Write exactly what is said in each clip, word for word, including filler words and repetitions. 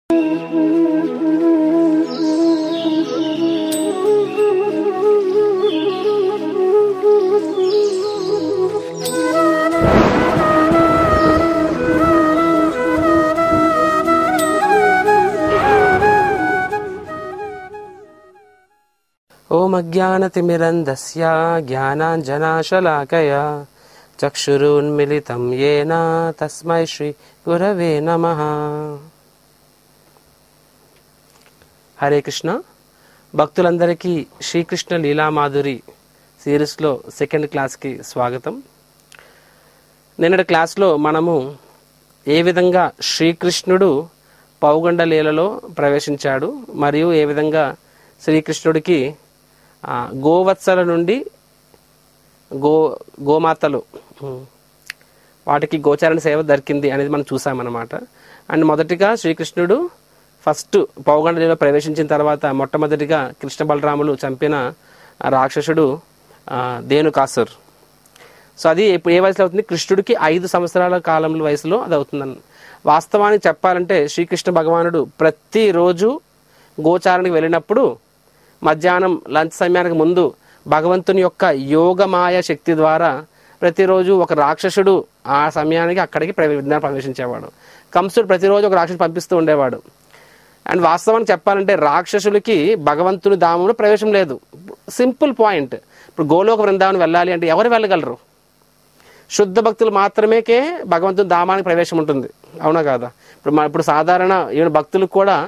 ఓం అజ్ఞానతిమిరంధస్య జ్ఞానాంజనాశలాకయా చక్షురున్మిలితం యేన తస్మై శ్రీ గురవే నమః. హరే కృష్ణ. భక్తులందరికీ శ్రీకృష్ణ లీలామాధురి సిరీస్లో సెకండ్ క్లాస్కి స్వాగతం. నిన్నటి క్లాస్లో మనము ఏ విధంగా శ్రీకృష్ణుడు పౌగండ లీలలో ప్రవేశించాడు మరియు ఏ విధంగా శ్రీకృష్ణుడికి గోవత్సల నుండి గో గోమాతలు వాటికి గోచారణ సేవ దొరికింది అనేది మనం చూసామన్నమాట. అండ్ మొదటిగా శ్రీకృష్ణుడు ఫస్ట్ పౌగండలో ప్రవేశించిన తర్వాత మొట్టమొదటిగా కృష్ణ బలరాములు చంపిన రాక్షసుడు ధేనుకాసుర్. సో అది ఏ వయసులో అవుతుంది? కృష్ణుడికి ఐదు సంవత్సరాల కాలంలో వయసులో అది అవుతుందని. వాస్తవానికి చెప్పాలంటే శ్రీకృష్ణ భగవానుడు ప్రతిరోజు గోచారణకి వెళ్ళినప్పుడు మధ్యాహ్నం లంచ్ సమయానికి ముందు భగవంతుని యొక్క యోగమాయ శక్తి ద్వారా ప్రతిరోజు ఒక రాక్షసుడు ఆ సమయానికి అక్కడికి విజ్ఞానం ప్రవేశించేవాడు. కంసుడు ప్రతిరోజు ఒక రాక్షసుడు పంపిస్తూ ఉండేవాడు. అండ్ వాస్తవానికి చెప్పాలంటే రాక్షసులకి భగవంతుని ధామంలో ప్రవేశం లేదు. Simple point. ఇప్పుడు గోలోక బృందావనం వెళ్ళాలి అంటే ఎవరు వెళ్ళగలరు? శుద్ధ భక్తులు మాత్రమేకే భగవంతుని ధామానికి ప్రవేశం ఉంటుంది, అవునా కాదా? ఇప్పుడు మా ఇప్పుడు సాధారణ ఈవెన్ భక్తులకు కూడా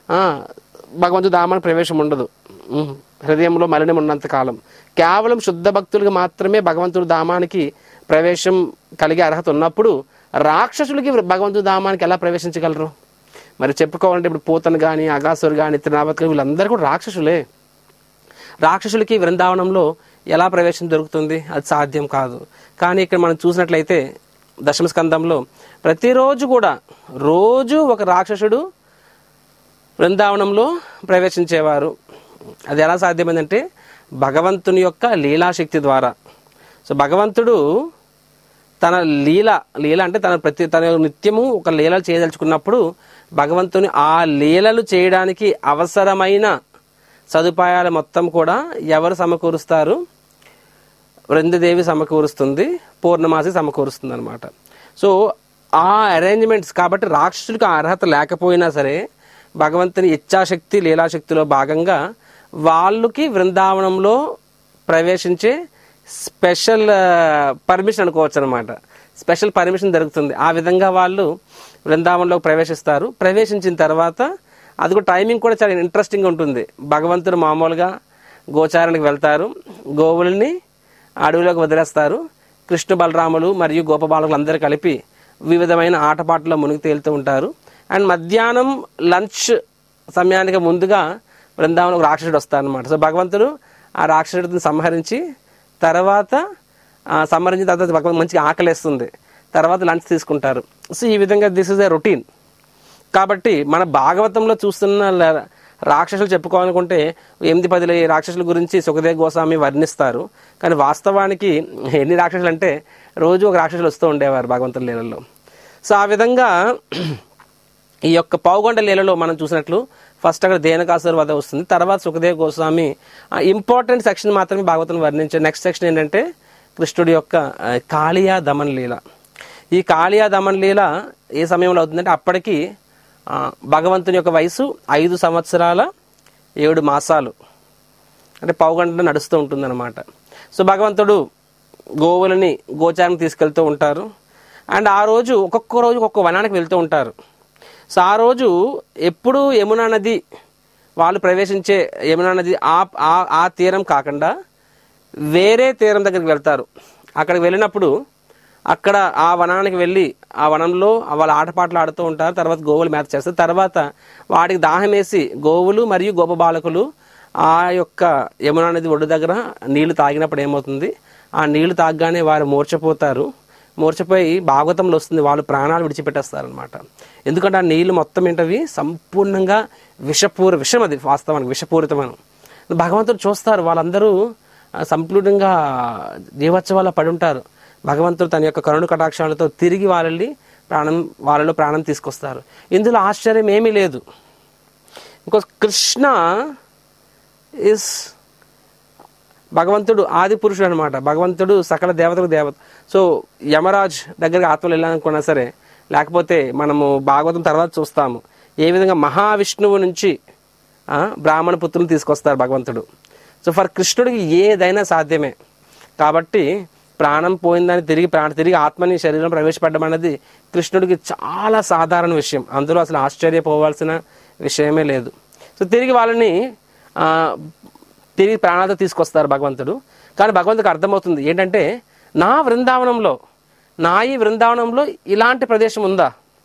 భగవంతుని ధామానికి ప్రవేశం ఉండదు, హృదయంలో మలినం ఉన్నంత కాలం. కేవలం శుద్ధ భక్తులకు మాత్రమే భగవంతుడి ధామానికి ప్రవేశం కలిగే అర్హత ఉన్నప్పుడు రాక్షసులకి భగవంతుడి ధామానికి ఎలా ప్రవేశించగలరు? మరి చెప్పుకోవాలంటే ఇప్పుడు పూతను కానీ అగాసురు కానీ త్రినావత్ వీళ్ళందరూ కూడా రాక్షసులే. రాక్షసులకి వృందావనంలో ఎలా ప్రవేశం దొరుకుతుంది? అది సాధ్యం కాదు. కానీ ఇక్కడ మనం చూసినట్లయితే దశమ స్కందంలో ప్రతిరోజు కూడా రోజు ఒక రాక్షసుడు వృందావనంలో ప్రవేశించేవారు. అది ఎలా సాధ్యమైందంటే భగవంతుని యొక్క లీలాశక్తి ద్వారా. సో భగవంతుడు తన లీల లీల అంటే తన ప్రతి తన నిత్యము ఒక లీలలు చేయదలుచుకున్నప్పుడు భగవంతుని ఆ లీలలు చేయడానికి అవసరమైన సదుపాయాలు మొత్తం కూడా ఎవరు సమకూరుస్తారు? వృందదేవి సమకూరుస్తుంది, పూర్ణమాసి సమకూరుస్తుంది అనమాట. సో ఆ అరేంజ్మెంట్స్ కాబట్టి రాక్షసులకు ఆ అర్హత లేకపోయినా సరే భగవంతుని ఇచ్ఛాశక్తి లీలాశక్తిలో భాగంగా వాళ్ళకి వృందావనంలో ప్రవేశించే స్పెషల్ పర్మిషన్ అనుకోవచ్చు అనమాట. స్పెషల్ పర్మిషన్ దొరుకుతుంది. ఆ విధంగా వాళ్ళు వృందావనంలో ప్రవేశిస్తారు. ప్రవేశించిన తర్వాత అది కూడా టైమింగ్ కూడా చాలా ఇంట్రెస్టింగ్ ఉంటుంది. భగవంతుడు మామూలుగా గోచారానికి వెళ్తారు, గోవుల్ని అడవిలోకి వదిలేస్తారు. కృష్ణ బలరాములు మరియు గోపబాలకులు అందరూ కలిపి వివిధమైన ఆటపాటల్లో మునిగి తేలుతూ ఉంటారు. అండ్ మధ్యాహ్నం లంచ్ సమయానికి ముందుగా బృందావనం ఒక రాక్షసుడు వస్తారనమాట. సో భగవంతుడు ఆ రాక్షసుడిని సంహరించి తర్వాత సంహరించిన తర్వాత భగవంతుడు మంచిగా ఆకలేస్తుంది, తర్వాత లంచ్ తీసుకుంటారు. సో ఈ విధంగా దిస్ ఇస్ ఎ రొటీన్. కాబట్టి మన భాగవతంలో చూస్తున్న రాక్షసులు చెప్పుకోవాలనుకుంటే ఎనిమిది పది రాక్షసుల గురించి సుఖదేవ గోస్వామి వర్ణిస్తారు. కానీ వాస్తవానికి ఎన్ని రాక్షసులు అంటే రోజు ఒక రాక్షసులు వస్తూ ఉండేవారు భగవంతుని లీలలో. సో ఆ విధంగా ఈ యొక్క పౌగొండ లీలలో మనం చూసినట్లు ఫస్ట్ అక్కడ ధేనుకాసుర వధ వస్తుంది. తర్వాత సుఖదేవ గోస్వామి ఇంపార్టెంట్ సెక్షన్ మాత్రమే భాగవతం వర్ణించారు. నెక్స్ట్ సెక్షన్ ఏంటంటే కృష్ణుడి యొక్క కాళియా దమన్ లీల. ఈ కాళియా దమన్ లీల ఏ సమయంలో అవుతుందంటే అప్పటికి భగవంతుని యొక్క వయసు ఐదు సంవత్సరాల ఏడు మాసాలు అంటే పౌగండ నడుస్తూ ఉంటుందన్నమాట. సో భగవంతుడు గోవులని గోచారం తీసుకెళ్తూ ఉంటారు. అండ్ ఆ రోజు ఒక్కొక్క రోజు ఒక్కొక్క వనానికి వెళ్తూ ఉంటారు. సో ఆ రోజు ఎప్పుడు యమునా నది వాళ్ళు ప్రవేశించే యమునా నది ఆ ఆ తీరం కాకుండా వేరే తీరం దగ్గరికి వెళ్తారు. అక్కడికి వెళ్ళినప్పుడు అక్కడ ఆ వనానికి వెళ్ళి ఆ వనంలో వాళ్ళ ఆటపాటలు ఆడుతూ ఉంటారు. తర్వాత గోవులు మేత చేస్తారు. తర్వాత వాటికి దాహం వేసి గోవులు మరియు గోప బాలకులు ఆ యొక్క యమునా నది ఒడ్డు దగ్గర నీళ్లు తాగినప్పుడు ఏమవుతుంది? ఆ నీళ్లు తాగగానే వారు మూర్చపోతారు. మూర్చపోయి భాగవతంలో వస్తుంది వాళ్ళు ప్రాణాలు విడిచిపెట్టేస్తారనమాట. ఎందుకంటే ఆ నీళ్లు మొత్తం ఏంటవి సంపూర్ణంగా విషపూర విషం, అది వాస్తవానికి విషపూరితమైన. భగవంతుడు చూస్తారు వాళ్ళందరూ సంపూర్ణంగా జీవోత్సవాల పడి ఉంటారు. భగవంతుడు తన యొక్క కరుణ కటాక్షాలతో తిరిగి వాళ్ళని ప్రాణం వాళ్ళలో ప్రాణం తీసుకొస్తారు. ఇందులో ఆశ్చర్యం ఏమీ లేదు. బికాస్ కృష్ణ ఇస్ భగవంతుడు ఆది పురుషుడు అనమాట. భగవంతుడు సకల దేవతలకు దేవత. సో యమరాజ్ దగ్గరికి ఆత్మలు వెళ్ళాలనుకున్నా సరే, లేకపోతే మనము భాగవతం తర్వాత చూస్తాము ఏ విధంగా మహావిష్ణువు నుంచి బ్రాహ్మణ పుత్రులు తీసుకొస్తారు భగవంతుడు. సో ఫర్ కృష్ణుడికి ఏదైనా సాధ్యమే. కాబట్టి ప్రాణం పోయిందని తిరిగి ప్రాణ తిరిగి ఆత్మని శరీరం ప్రవేశపెట్టడం అనేది కృష్ణుడికి చాలా సాధారణ విషయం. అందులో అసలు ఆశ్చర్యపోవాల్సిన విషయమే లేదు. సో తిరిగి వాళ్ళని తిరిగి ప్రాణాలతో తీసుకొస్తారు భగవంతుడు. కానీ భగవంతుడికి అర్థమవుతుంది ఏంటంటే, నా బృందావనంలో నా ఈ బృందావనంలో ఇలాంటి ప్రదేశం ఉందా,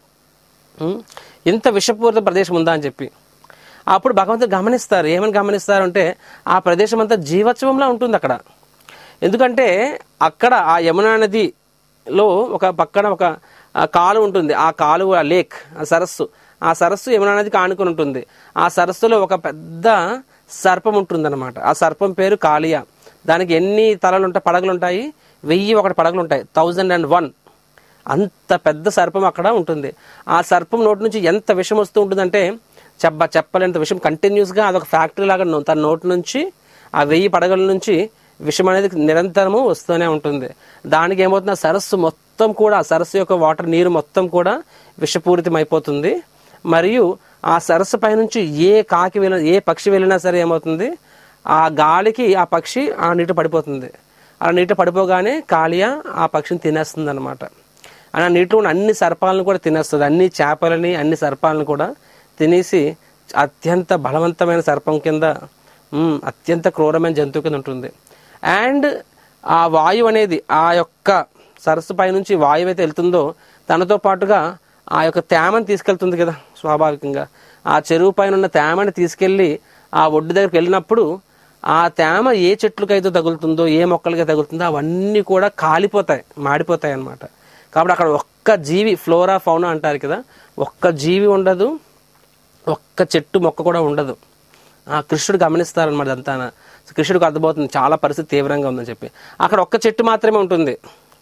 ఇంత విషపూరిత ప్రదేశం ఉందా అని చెప్పి. అప్పుడు భగవంతుడు గమనిస్తారు. ఏమని గమనిస్తారు అంటే, ఆ ప్రదేశం అంతా జీవోత్సవంలా ఉంటుంది అక్కడ. ఎందుకంటే అక్కడ ఆ యమునా నదిలో ఒక పక్కన ఒక కాలువ ఉంటుంది. ఆ కాలువ లేక్, ఆ సరస్సు, ఆ సరస్సు యమునా నదికి ఆనుకుని ఉంటుంది. ఆ సరస్సులో ఒక పెద్ద సర్పం ఉంటుంది అనమాట. ఆ సర్పం పేరు కాళియా. దానికి ఎన్ని తలలు ఉంటాయి, పడగలు ఉంటాయి? వెయ్యి ఒకటి పడగలు ఉంటాయి, థౌజండ్ అండ్ వన్. అంత పెద్ద సర్పం అక్కడ ఉంటుంది. ఆ సర్పం నోటి నుంచి ఎంత విషం వస్తూ ఉంటుందంటే చెప్ప చెప్పలేంత విషం కంటిన్యూస్గా అదొక ఫ్యాక్టరీ లాగా తన నోటి నుంచి ఆ వెయ్యి పడగల నుంచి విషం అనేది నిరంతరము వస్తూనే ఉంటుంది. దానికి ఏమవుతుంది, సరస్సు మొత్తం కూడా, సరస్సు యొక్క వాటర్ నీరు మొత్తం కూడా విషపూరితం అయిపోతుంది. మరియు ఆ సరస్సు పై నుంచి ఏ కాకి వెళ్ళిన ఏ పక్షి వెళ్ళినా సరే ఏమవుతుంది, ఆ గాలికి ఆ పక్షి ఆ నీట పడిపోతుంది. ఆ నీట పడిపోగానే కాళియా ఆ పక్షిని తినేస్తుంది అనమాట. ఆ నీటిలో ఉన్న అన్ని సర్పాలను కూడా తినేస్తుంది. అన్ని చేపలని అన్ని సర్పాలను కూడా తినేసి అత్యంత బలవంతమైన సర్పం కింద, అత్యంత క్రూరమైన జంతువు కింద ఉంటుంది. అండ్ ఆ వాయువు అనేది ఆ యొక్క సరస్సు పై నుంచి వాయువు అయితే వెళ్తుందో తనతో పాటుగా ఆ యొక్క తేమని తీసుకెళ్తుంది కదా స్వాభావికంగా. ఆ చెరువు పైన ఉన్న తేమని తీసుకెళ్ళి ఆ ఒడ్డు దగ్గరికి వెళ్ళినప్పుడు ఆ తేమ ఏ చెట్లకైతే తగులుతుందో, ఏ మొక్కలకి తగులుతుందో అవన్నీ కూడా కాలిపోతాయి, మాడిపోతాయి అన్నమాట. కాబట్టి అక్కడ ఒక్క జీవి, ఫ్లోరా ఫౌనా అంటారు కదా, ఒక్క జీవి ఉండదు, ఒక్క చెట్టు మొక్క కూడా ఉండదు. ఆ కృష్ణుడు గమనిస్తారనమాట అంతా. కృష్ణుడికి అర్థమవుతుంది చాలా పరిస్థితి తీవ్రంగా ఉందని చెప్పి. అక్కడ ఒక్క చెట్టు మాత్రమే ఉంటుంది,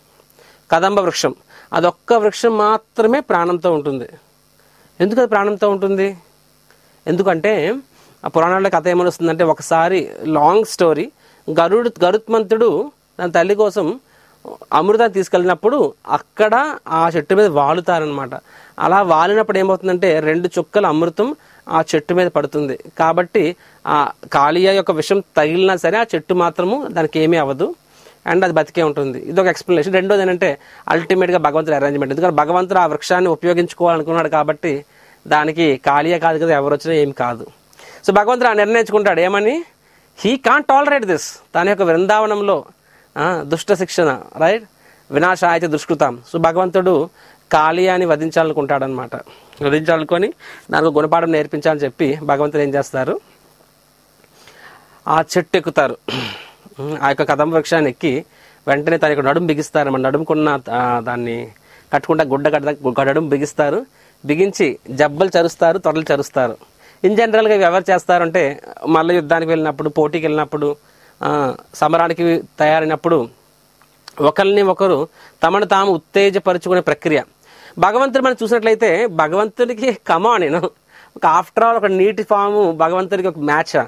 కదంబ వృక్షం. అదొక్క వృక్షం మాత్రమే ప్రాణంతో ఉంటుంది. ఎందుకు అది ప్రాణంతో ఉంటుంది? ఎందుకంటే ఆ పురాణాల్లో కథ ఏమని వస్తుందంటే, ఒకసారి లాంగ్ స్టోరీ, గరుడు గరుత్మంతుడు తన తల్లి కోసం అమృతాన్ని తీసుకెళ్ళినప్పుడు అక్కడ ఆ చెట్టు మీద వాలుతారనమాట. అలా వాలినప్పుడు ఏమవుతుందంటే రెండు చుక్కల అమృతం ఆ చెట్టు మీద పడుతుంది. కాబట్టి ఆ కాళియా యొక్క విషం తగిలినా సరే ఆ చెట్టు మాత్రము దానికి ఏమీ అవ్వదు అండ్ అది బతికే ఉంటుంది. ఇదొక ఎక్స్ప్లెనేషన్. రెండోది ఏంటంటే అల్టిమేట్గా భగవంతుడి అరేంజ్మెంట్. ఎందుకంటే భగవంతుడు ఆ వృక్షాన్ని ఉపయోగించుకోవాలనుకున్నాడు కాబట్టి దానికి కాళియా కాదు కదా, ఎవరు వచ్చినా ఏం కాదు. సో భగవంతుడు ఆ నిర్ణయించుకుంటాడు ఏమని, హీ కాంట్ టాలరేట్ దిస్. తన యొక్క బృందావనంలో దుష్ట శిక్షణ, రైట్, వినాశాయత దుష్కృతం. సో భగవంతుడు కాళియాని వధించాలనుకుంటాడు అనమాట. వధించాలనుకొని దానికి గుణపాఠం నేర్పించాలని చెప్పి భగవంతుడు ఏం చేస్తారు, ఆ చెట్టు ఎక్కుతారు. ఆ యొక్క కదంబ వృక్షాన్ని ఎక్కి వెంటనే తన యొక్క నడుము బిగిస్తారు. మన నడుముకున్న దాన్ని కట్టుకుంటా గుడ్డ గడ్డ నడుము బిగిస్తారు. బిగించి జబ్బలు చరుస్తారు, తొడలు చరుస్తారు. ఇన్ జనరల్గా ఇవి ఎవరు చేస్తారంటే, మళ్ళీ యుద్ధానికి వెళ్ళినప్పుడు, పోటీకి వెళ్ళినప్పుడు, సమరానికి తయారైనప్పుడు ఒకరిని ఒకరు తమను తాము ఉత్తేజపరుచుకునే ప్రక్రియ. భగవంతుడు మనం చూసినట్లయితే భగవంతుడికి కమా నేను ఒక ఆఫ్టర్ ఆల్ ఒక నీటి ఫాము భగవంతుడికి ఒక మ్యాచా?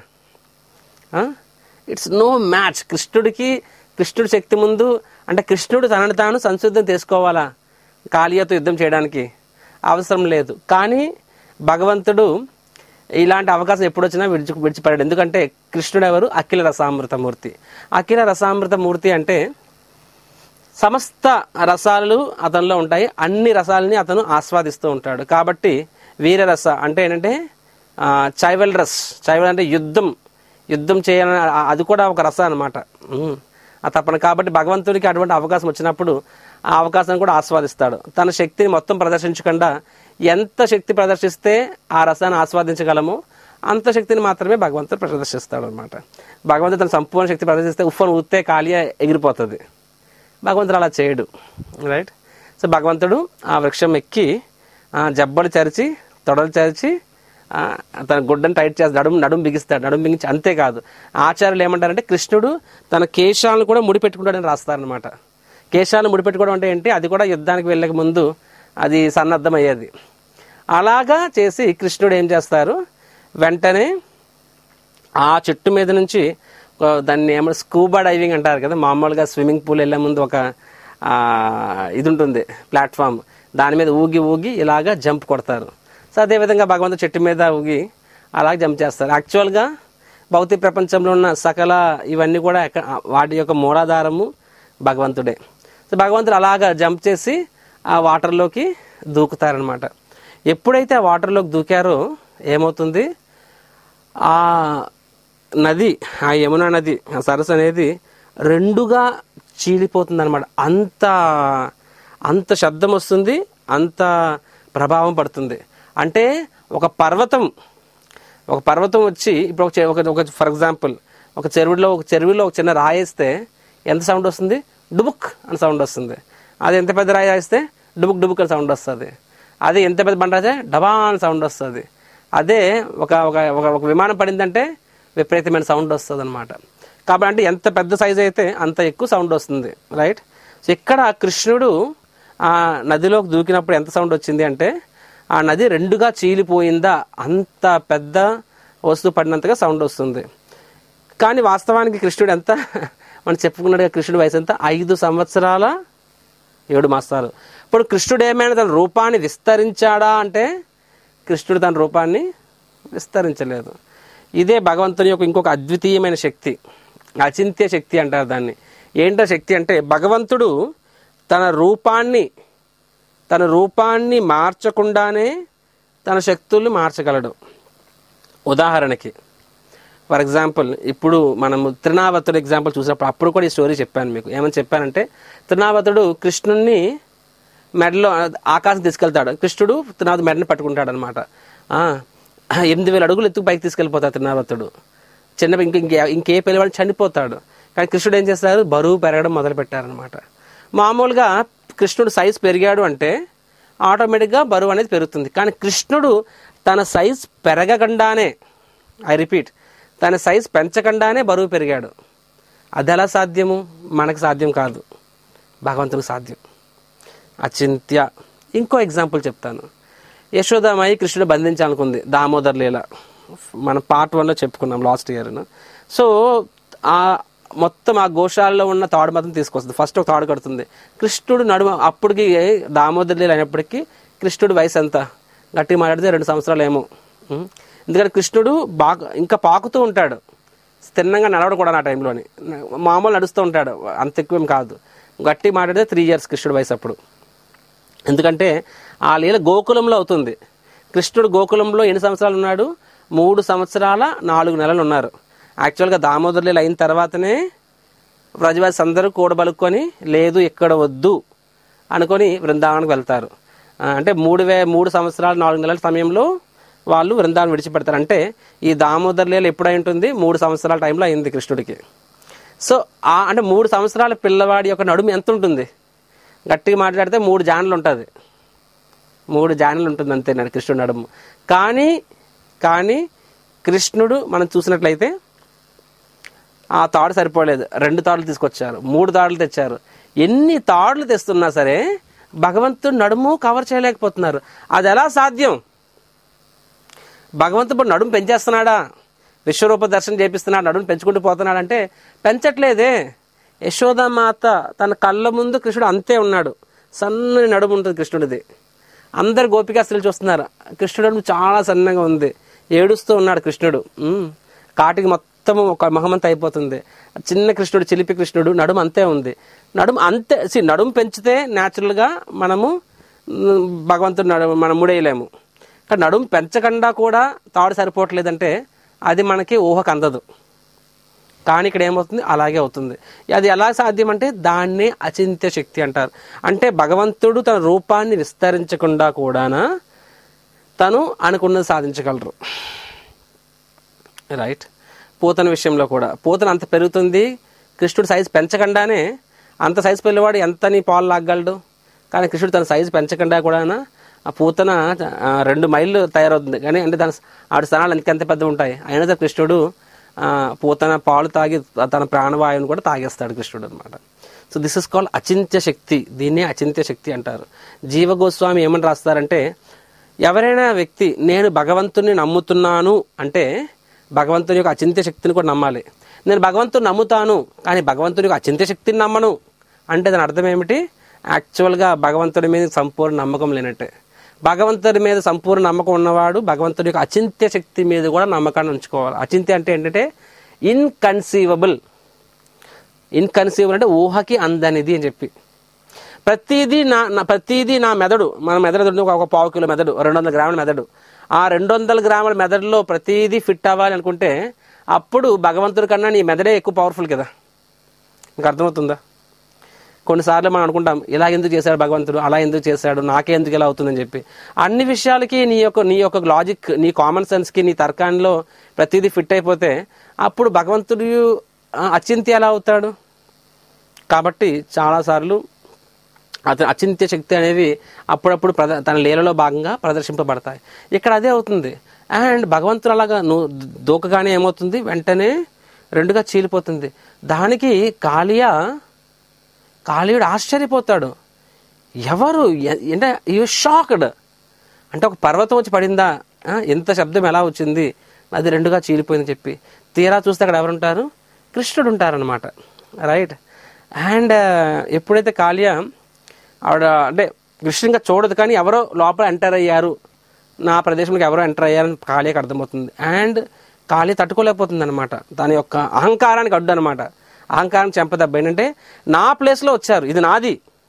It's no match. కృష్ణుడికి కృష్ణుడి శక్తి ముందు అంటే కృష్ణుడు తనని తాను సంసిద్ధం చేసుకోవాలా కాళియాతో యుద్ధం చేయడానికి? అవసరం లేదు. కానీ భగవంతుడు ఇలాంటి అవకాశం ఎప్పుడు వచ్చినా విడిచి విడిచిపడాడు. ఎందుకంటే కృష్ణుడు ఎవరు? అఖిల రసామృతమూర్తి. అఖిల రసామృతమూర్తి అంటే సమస్త రసాలు అతనిలో ఉంటాయి, అన్ని రసాలని అతను ఆస్వాదిస్తూ ఉంటాడు. కాబట్టి వీరరస అంటే ఏంటంటే చైవల్ రస్. చైవల్ అంటే యుద్ధం, యుద్ధం చేయాలని, అది కూడా ఒక రస అనమాట, ఆ తప్పన. కాబట్టి భగవంతుడికి అటువంటి అవకాశం వచ్చినప్పుడు ఆ అవకాశాన్ని కూడా ఆస్వాదిస్తాడు. తన శక్తిని మొత్తం ప్రదర్శించకుండా ఎంత శక్తి ప్రదర్శిస్తే ఆ రసాన్ని ఆస్వాదించగలమో అంత శక్తిని మాత్రమే భగవంతుడు ప్రదర్శిస్తాడు అనమాట. భగవంతుడు తన సంపూర్ణ శక్తి ప్రదర్శిస్తే ఉఫ్ఫను ఊస్తే కాళియా ఎగిరిపోతుంది. భగవంతుడు అలా చేయడు, రైట్. సో భగవంతుడు ఆ వృక్షం ఎక్కి జబ్బలు చరిచి, తొడలు చరిచి, తన గుడ్డను టైట్ చేసి నడుము నడుము బిగిస్తాడు. నడుము బిగించి అంతేకాదు, ఆచార్యులు ఏమంటారంటే కృష్ణుడు తన కేశాలను కూడా ముడిపెట్టుకుంటాడని రాస్తారనమాట. కేశాలను ముడిపెట్టుకోవడం అంటే ఏంటి? అది కూడా యుద్ధానికి వెళ్ళక ముందు అది సన్నద్ధం అయ్యేది. అలాగా చేసి కృష్ణుడు ఏం చేస్తారు, వెంటనే ఆ చెట్టు మీద నుంచి దాన్ని ఏమన్నా స్కూబా డైవింగ్ అంటారు కదా, మామూలుగా స్విమ్మింగ్ పూల్ వెళ్ళే ముందు ఒక ఇది ఉంటుంది ప్లాట్ఫామ్, దాని మీద ఊగి ఊగి ఇలాగా జంప్ కొడతారు. సో అదేవిధంగా భగవంతుడు చెట్టు మీద ఊగి అలాగే జంప్ చేస్తారు. యాక్చువల్గా భౌతిక ప్రపంచంలో ఉన్న సకల ఇవన్నీ కూడా వాటి యొక్క మూలాధారము భగవంతుడే. సో భగవంతుడు అలాగా జంప్ చేసి ఆ వాటర్లోకి దూకుతారనమాట. ఎప్పుడైతే ఆ వాటర్లోకి దూకారో ఏమవుతుంది, ఆ నది, ఆ యమునా నది, ఆ సరస్సు అనేది రెండుగా చీలిపోతుంది అనమాట. అంత అంత శబ్దం వస్తుంది, అంత ప్రభావం పడుతుంది. అంటే ఒక పర్వతం ఒక పర్వతం వచ్చి ఇప్పుడు ఒక ఒక ఫర్ ఎగ్జాంపుల్ ఒక చెరువులో ఒక చెరువులో ఒక చిన్న రాయి వేస్తే ఎంత సౌండ్ వస్తుంది, డుబుక్ అని సౌండ్ వస్తుంది. అది ఎంత పెద్ద రాయి వేస్తే డుబుక్ డుబుక్ అని సౌండ్ వస్తుంది. అదే ఎంత పెద్ద బండ అయితే డబా అని సౌండ్ వస్తుంది. అదే ఒక ఒక ఒక విమానం పడిందంటే విపరీతమైన సౌండ్ వస్తుంది అనమాట. కాబట్టి అంటే ఎంత పెద్ద సైజు అయితే అంత ఎక్కువ సౌండ్ వస్తుంది, రైట్. సో ఇక్కడ కృష్ణుడు ఆ నదిలోకి దూకినప్పుడు ఎంత సౌండ్ వచ్చింది అంటే ఆ నది రెండుగా చీలిపోయిందా, అంత పెద్ద వస్తువు పడినంతగా సౌండ్ వస్తుంది. కానీ వాస్తవానికి కృష్ణుడు ఎంత, మనం చెప్పుకున్నట్టుగా కృష్ణుడి వయసు ఎంత, ఐదు సంవత్సరాల ఏడు మాసాలు. ఇప్పుడు కృష్ణుడు ఏమైనా తన రూపాన్ని విస్తరించాడా అంటే కృష్ణుడు తన రూపాన్ని విస్తరించలేదు. ఇదే భగవంతుని యొక్క ఇంకొక అద్వితీయమైన శక్తి, అచింత్య శక్తి అంటారు దాన్ని. ఏంటో శక్తి అంటే భగవంతుడు తన రూపాన్ని తన రూపాన్ని మార్చకుండానే తన శక్తుల్ని మార్చగలడు. ఉదాహరణకి ఫర్ ఎగ్జాంపుల్ ఇప్పుడు మనము త్రినావతుడు ఎగ్జాంపుల్ చూసినప్పుడు అప్పుడు కూడా ఈ స్టోరీ చెప్పాను మీకు. ఏమని చెప్పానంటే త్రినావతుడు కృష్ణుణ్ణి మెడలో ఆకాశం తీసుకెళ్తాడు, కృష్ణుడు త్రినావతి మెడని పట్టుకుంటాడు అనమాట. ఎనిమిది వేల అడుగులు ఎత్తుకు పైకి తీసుకెళ్ళిపోతాడు త్రినావతుడు. చిన్న ఇంక ఇంకే ఇంకే పిల్లవాడు చనిపోతాడు. కానీ కృష్ణుడు ఏం చేస్తారు, బరువు పెరగడం మొదలు పెట్టారనమాట. మామూలుగా కృష్ణుడు సైజ్ పెరిగాడు అంటే ఆటోమేటిక్గా బరువు అనేది పెరుగుతుంది. కానీ కృష్ణుడు తన సైజ్ పెరగకుండానే, ఐ రిపీట్, తన సైజ్ పెంచకుండానే బరువు పెరిగాడు. అది ఎలా సాధ్యము, మనకు సాధ్యం కాదు, భగవంతునికి సాధ్యం, అచింత్య. ఇంకో ఎగ్జాంపుల్ చెప్తాను. యశోదామాయి కృష్ణుడు బంధించాలనుకుంది, దామోదర్ లీల మనం పార్ట్ వన్లో చెప్పుకున్నాం లాస్ట్ ఇయర్. సో ఆ మొత్తం ఆ గోశాలలో ఉన్న తాడు మాత్రం తీసుకొస్తుంది. ఫస్ట్ ఒక తాడు కడుతుంది, కృష్ణుడు నడుమ. అప్పటికి దామోదర్ లీల అయినప్పటికీ కృష్ణుడు వయసు ఎంత, గట్టిగా మాట్లాడితే రెండు సంవత్సరాలు ఏమో. ఎందుకంటే కృష్ణుడు బాగా ఇంకా పాకుతూ ఉంటాడు, తిన్నంగా నడవడు కూడా. ఆ టైంలోని మామూలు నడుస్తూ ఉంటాడు, అంత ఎక్కువ కాదు. గట్టి మాట్లాడితే త్రీ ఇయర్స్ కృష్ణుడు వయసు అప్పుడు. ఎందుకంటే ఆ లీల గోకులంలో అవుతుంది. కృష్ణుడు గోకులంలో ఎన్ని సంవత్సరాలు ఉన్నాడు, మూడు సంవత్సరాల నాలుగు నెలలు ఉన్నారు. యాక్చువల్గా దామోదర్ లీల అయిన తర్వాతనే వ్రజవాసి అందరూ కూడబలుక్కొని లేదు ఇక్కడ వద్దు అనుకొని బృందావనానికి వెళ్తారు. అంటే మూడు వే మూడు సంవత్సరాలు నాలుగు నెలల సమయంలో వాళ్ళు బృందావనం విడిచిపెడతారు. అంటే ఈ దామోదర్ లీల ఎప్పుడై ఉంటుంది, మూడు సంవత్సరాల టైంలో అయింది కృష్ణుడికి. సో ఆ అంటే మూడు సంవత్సరాల పిల్లవాడి యొక్క నడుము ఎంత ఉంటుంది, గట్టిగా మాట్లాడితే మూడు జానలు ఉంటుంది, మూడు జానలు ఉంటుంది అంతే కృష్ణుడు నడుము. కానీ కానీ కృష్ణుడు మనం చూసినట్లయితే ఆ తాడు సరిపోలేదు, రెండు తాడులు తీసుకొచ్చారు, మూడు తాడులు తెచ్చారు. ఎన్ని తాడులు తెస్తున్నా సరే భగవంతుడు నడుము కవర్ చేయలేకపోతున్నారు. అది ఎలా సాధ్యం? భగవంతుడు నడుము పెంచేస్తున్నాడా, విశ్వరూప దర్శనం చేపిస్తున్నాడు, నడుము పెంచుకుంటూ పోతున్నాడంటే పెంచట్లేదే. యశోదామాత తన కళ్ళ ముందు కృష్ణుడు అంతే ఉన్నాడు, సన్నని నడుము ఉంటుంది కృష్ణుడిది. అందరు గోపికాస్త్రీలు చూస్తున్నారు, కృష్ణుడు నడుము చాలా సన్నగా ఉంది, ఏడుస్తూ ఉన్నాడు కృష్ణుడు. కాటికి మొత్తం ఒక మహమంత అయిపోతుంది. చిన్న కృష్ణుడు, చిలిపి కృష్ణుడు, నడుము అంతే ఉంది. నడుము అంతే సి నడుము పెంచితే న్యాచురల్గా మనము భగవంతుడు నడుము మనం ముడేయలేము. కానీ నడుము పెంచకుండా కూడా తాడు సరిపోవట్లేదంటే అది మనకి ఊహకు అందదు. కానీ ఇక్కడ ఏమవుతుంది, అలాగే అవుతుంది. అది ఎలా సాధ్యం అంటే దాన్నే అచింత్య శక్తి అంటారు. అంటే భగవంతుడు తన రూపాన్ని విస్తరించకుండా కూడానా తను అనుకున్నది సాధించగలరు, రైట్. పూతన విషయంలో కూడా పూతన అంత పెరుగుతుంది, కృష్ణుడు సైజు పెంచకుండానే. అంత సైజు పిల్లవాడు ఎంత నీ పాలు లాగలడు, కానీ కృష్ణుడు తన సైజు పెంచకుండా కూడా ఆ పూతన రెండు మైళ్ళు తయారవుతుంది. కానీ అంటే దాని ఆడు స్థానాలు ఎంత పెద్ద ఉంటాయి, అయినా సరే కృష్ణుడు పూతన పాలు తాగి తన ప్రాణవాయువుని కూడా తాగేస్తాడు కృష్ణుడు అనమాట. సో దిస్ ఇస్ కాల్డ్ అచింత్య శక్తి. దీన్నే అచింత్య శక్తి అంటారు. జీవ గోస్వామి ఏమని రాస్తారంటే, ఎవరైనా వ్యక్తి నేను భగవంతుని నమ్ముతున్నాను అంటే భగవంతుని యొక్క అచింత్య శక్తిని కూడా నమ్మాలి. నేను భగవంతుని నమ్ముతాను కానీ భగవంతుని యొక్క అచింత్య శక్తిని నమ్మను అంటే దాని అర్థం ఏమిటి? యాక్చువల్గా భగవంతుడి మీద సంపూర్ణ నమ్మకం లేనట్టే. భగవంతుడి మీద సంపూర్ణ నమ్మకం ఉన్నవాడు భగవంతుడి యొక్క అచింత్య శక్తి మీద కూడా నమ్మకాన్ని ఉంచుకోవాలి. అచింత్య అంటే ఏంటంటే ఇన్కన్సీవబుల్. ఇన్కన్సీవబుల్ అంటే ఊహకి అందనిది అని చెప్పి, ప్రతిదీ నా ప్రతిదీ నా మెదడు, మన మెదడు ఒక పావు కిలో మెదడు, రెండు వందల గ్రాముల మెదడు, ఆ రెండు వందల గ్రాముల మెదడులో ప్రతిదీ ఫిట్ అవ్వాలి అనుకుంటే అప్పుడు భగవంతుడి కన్నా నీ మెదడే ఎక్కువ పవర్ఫుల్ కదా. ఇంకా అర్థమవుతుందా? కొన్నిసార్లు మనం అనుకుంటాం ఇలా ఎందుకు చేశాడు భగవంతుడు, అలా ఎందుకు చేశాడు, నాకే ఎందుకు ఇలా అవుతుందని చెప్పి. అన్ని విషయాలకి నీ యొక్క నీ యొక్క లాజిక్, నీ కామన్ సెన్స్కి, నీ తర్కాన్లో ప్రతిదీ ఫిట్ అయిపోతే అప్పుడు భగవంతుడు అచింత్య ఎలా అవుతాడు? కాబట్టి చాలాసార్లు అతని అచింత్య శక్తి అనేవి అప్పుడప్పుడు ప్రద తన లీలలో భాగంగా ప్రదర్శింపబడతాయి. ఇక్కడ అదే అవుతుంది. అండ్ భగవంతుడు అలాగా నువ్వు దూకగానే ఏమవుతుంది, వెంటనే రెండుగా చీలిపోతుంది. దానికి కాళియా కాళీయుడు ఆశ్చర్యపోతాడు. ఎవరు అంటే యూ షాక్డ్, అంటే ఒక పర్వతం వచ్చి పడిందా, ఎంత శబ్దం ఎలా వచ్చింది, అది రెండుగా చీలిపోయిందని చెప్పి. తీరా చూస్తే అక్కడ ఎవరుంటారు? కృష్ణుడు ఉంటారనమాట. రైట్. అండ్ ఎప్పుడైతే కాళియా ఆవిడ అంటే కృష్ణునిగా చూడదు కానీ ఎవరో లోపల ఎంటర్ అయ్యారు, నా ప్రదేశంలోకి ఎవరో ఎంటర్ అయ్యారని కాళియాకి అర్థమవుతుంది. అండ్ కాళియా తట్టుకోలేకపోతుంది అనమాట. దాని యొక్క అహంకారానికి అడ్డు అనమాట. అహంకారం చెంపదెబ్బ ఏంటంటే నా ప్లేస్లో వచ్చారు, ఇది నాది,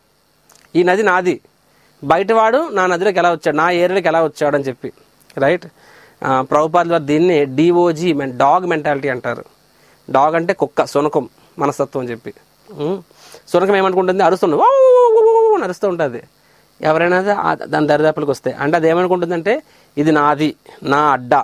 ఈ నది నాది, బయటవాడు నా నదిలోకి ఎలా వచ్చాడు, నా ఏరియాలోకి ఎలా వచ్చాడు అని చెప్పి. రైట్. ప్రభుపాదుల వారు దీన్ని డిఓజీ మెన్ డాగ్ మెంటాలిటీ అంటారు. డాగ్ అంటే కుక్క, శునకం మనస్తత్వం అని చెప్పి. శునకం ఏమనుకుంటుంది, అరుస్తుంది, అని అరుస్తూ ఉంటుంది ఎవరైనా దాని దరిదాపులకు వస్తే. అంటే అది ఏమనుకుంటుందంటే ఇది నాది, నా అడ్డా,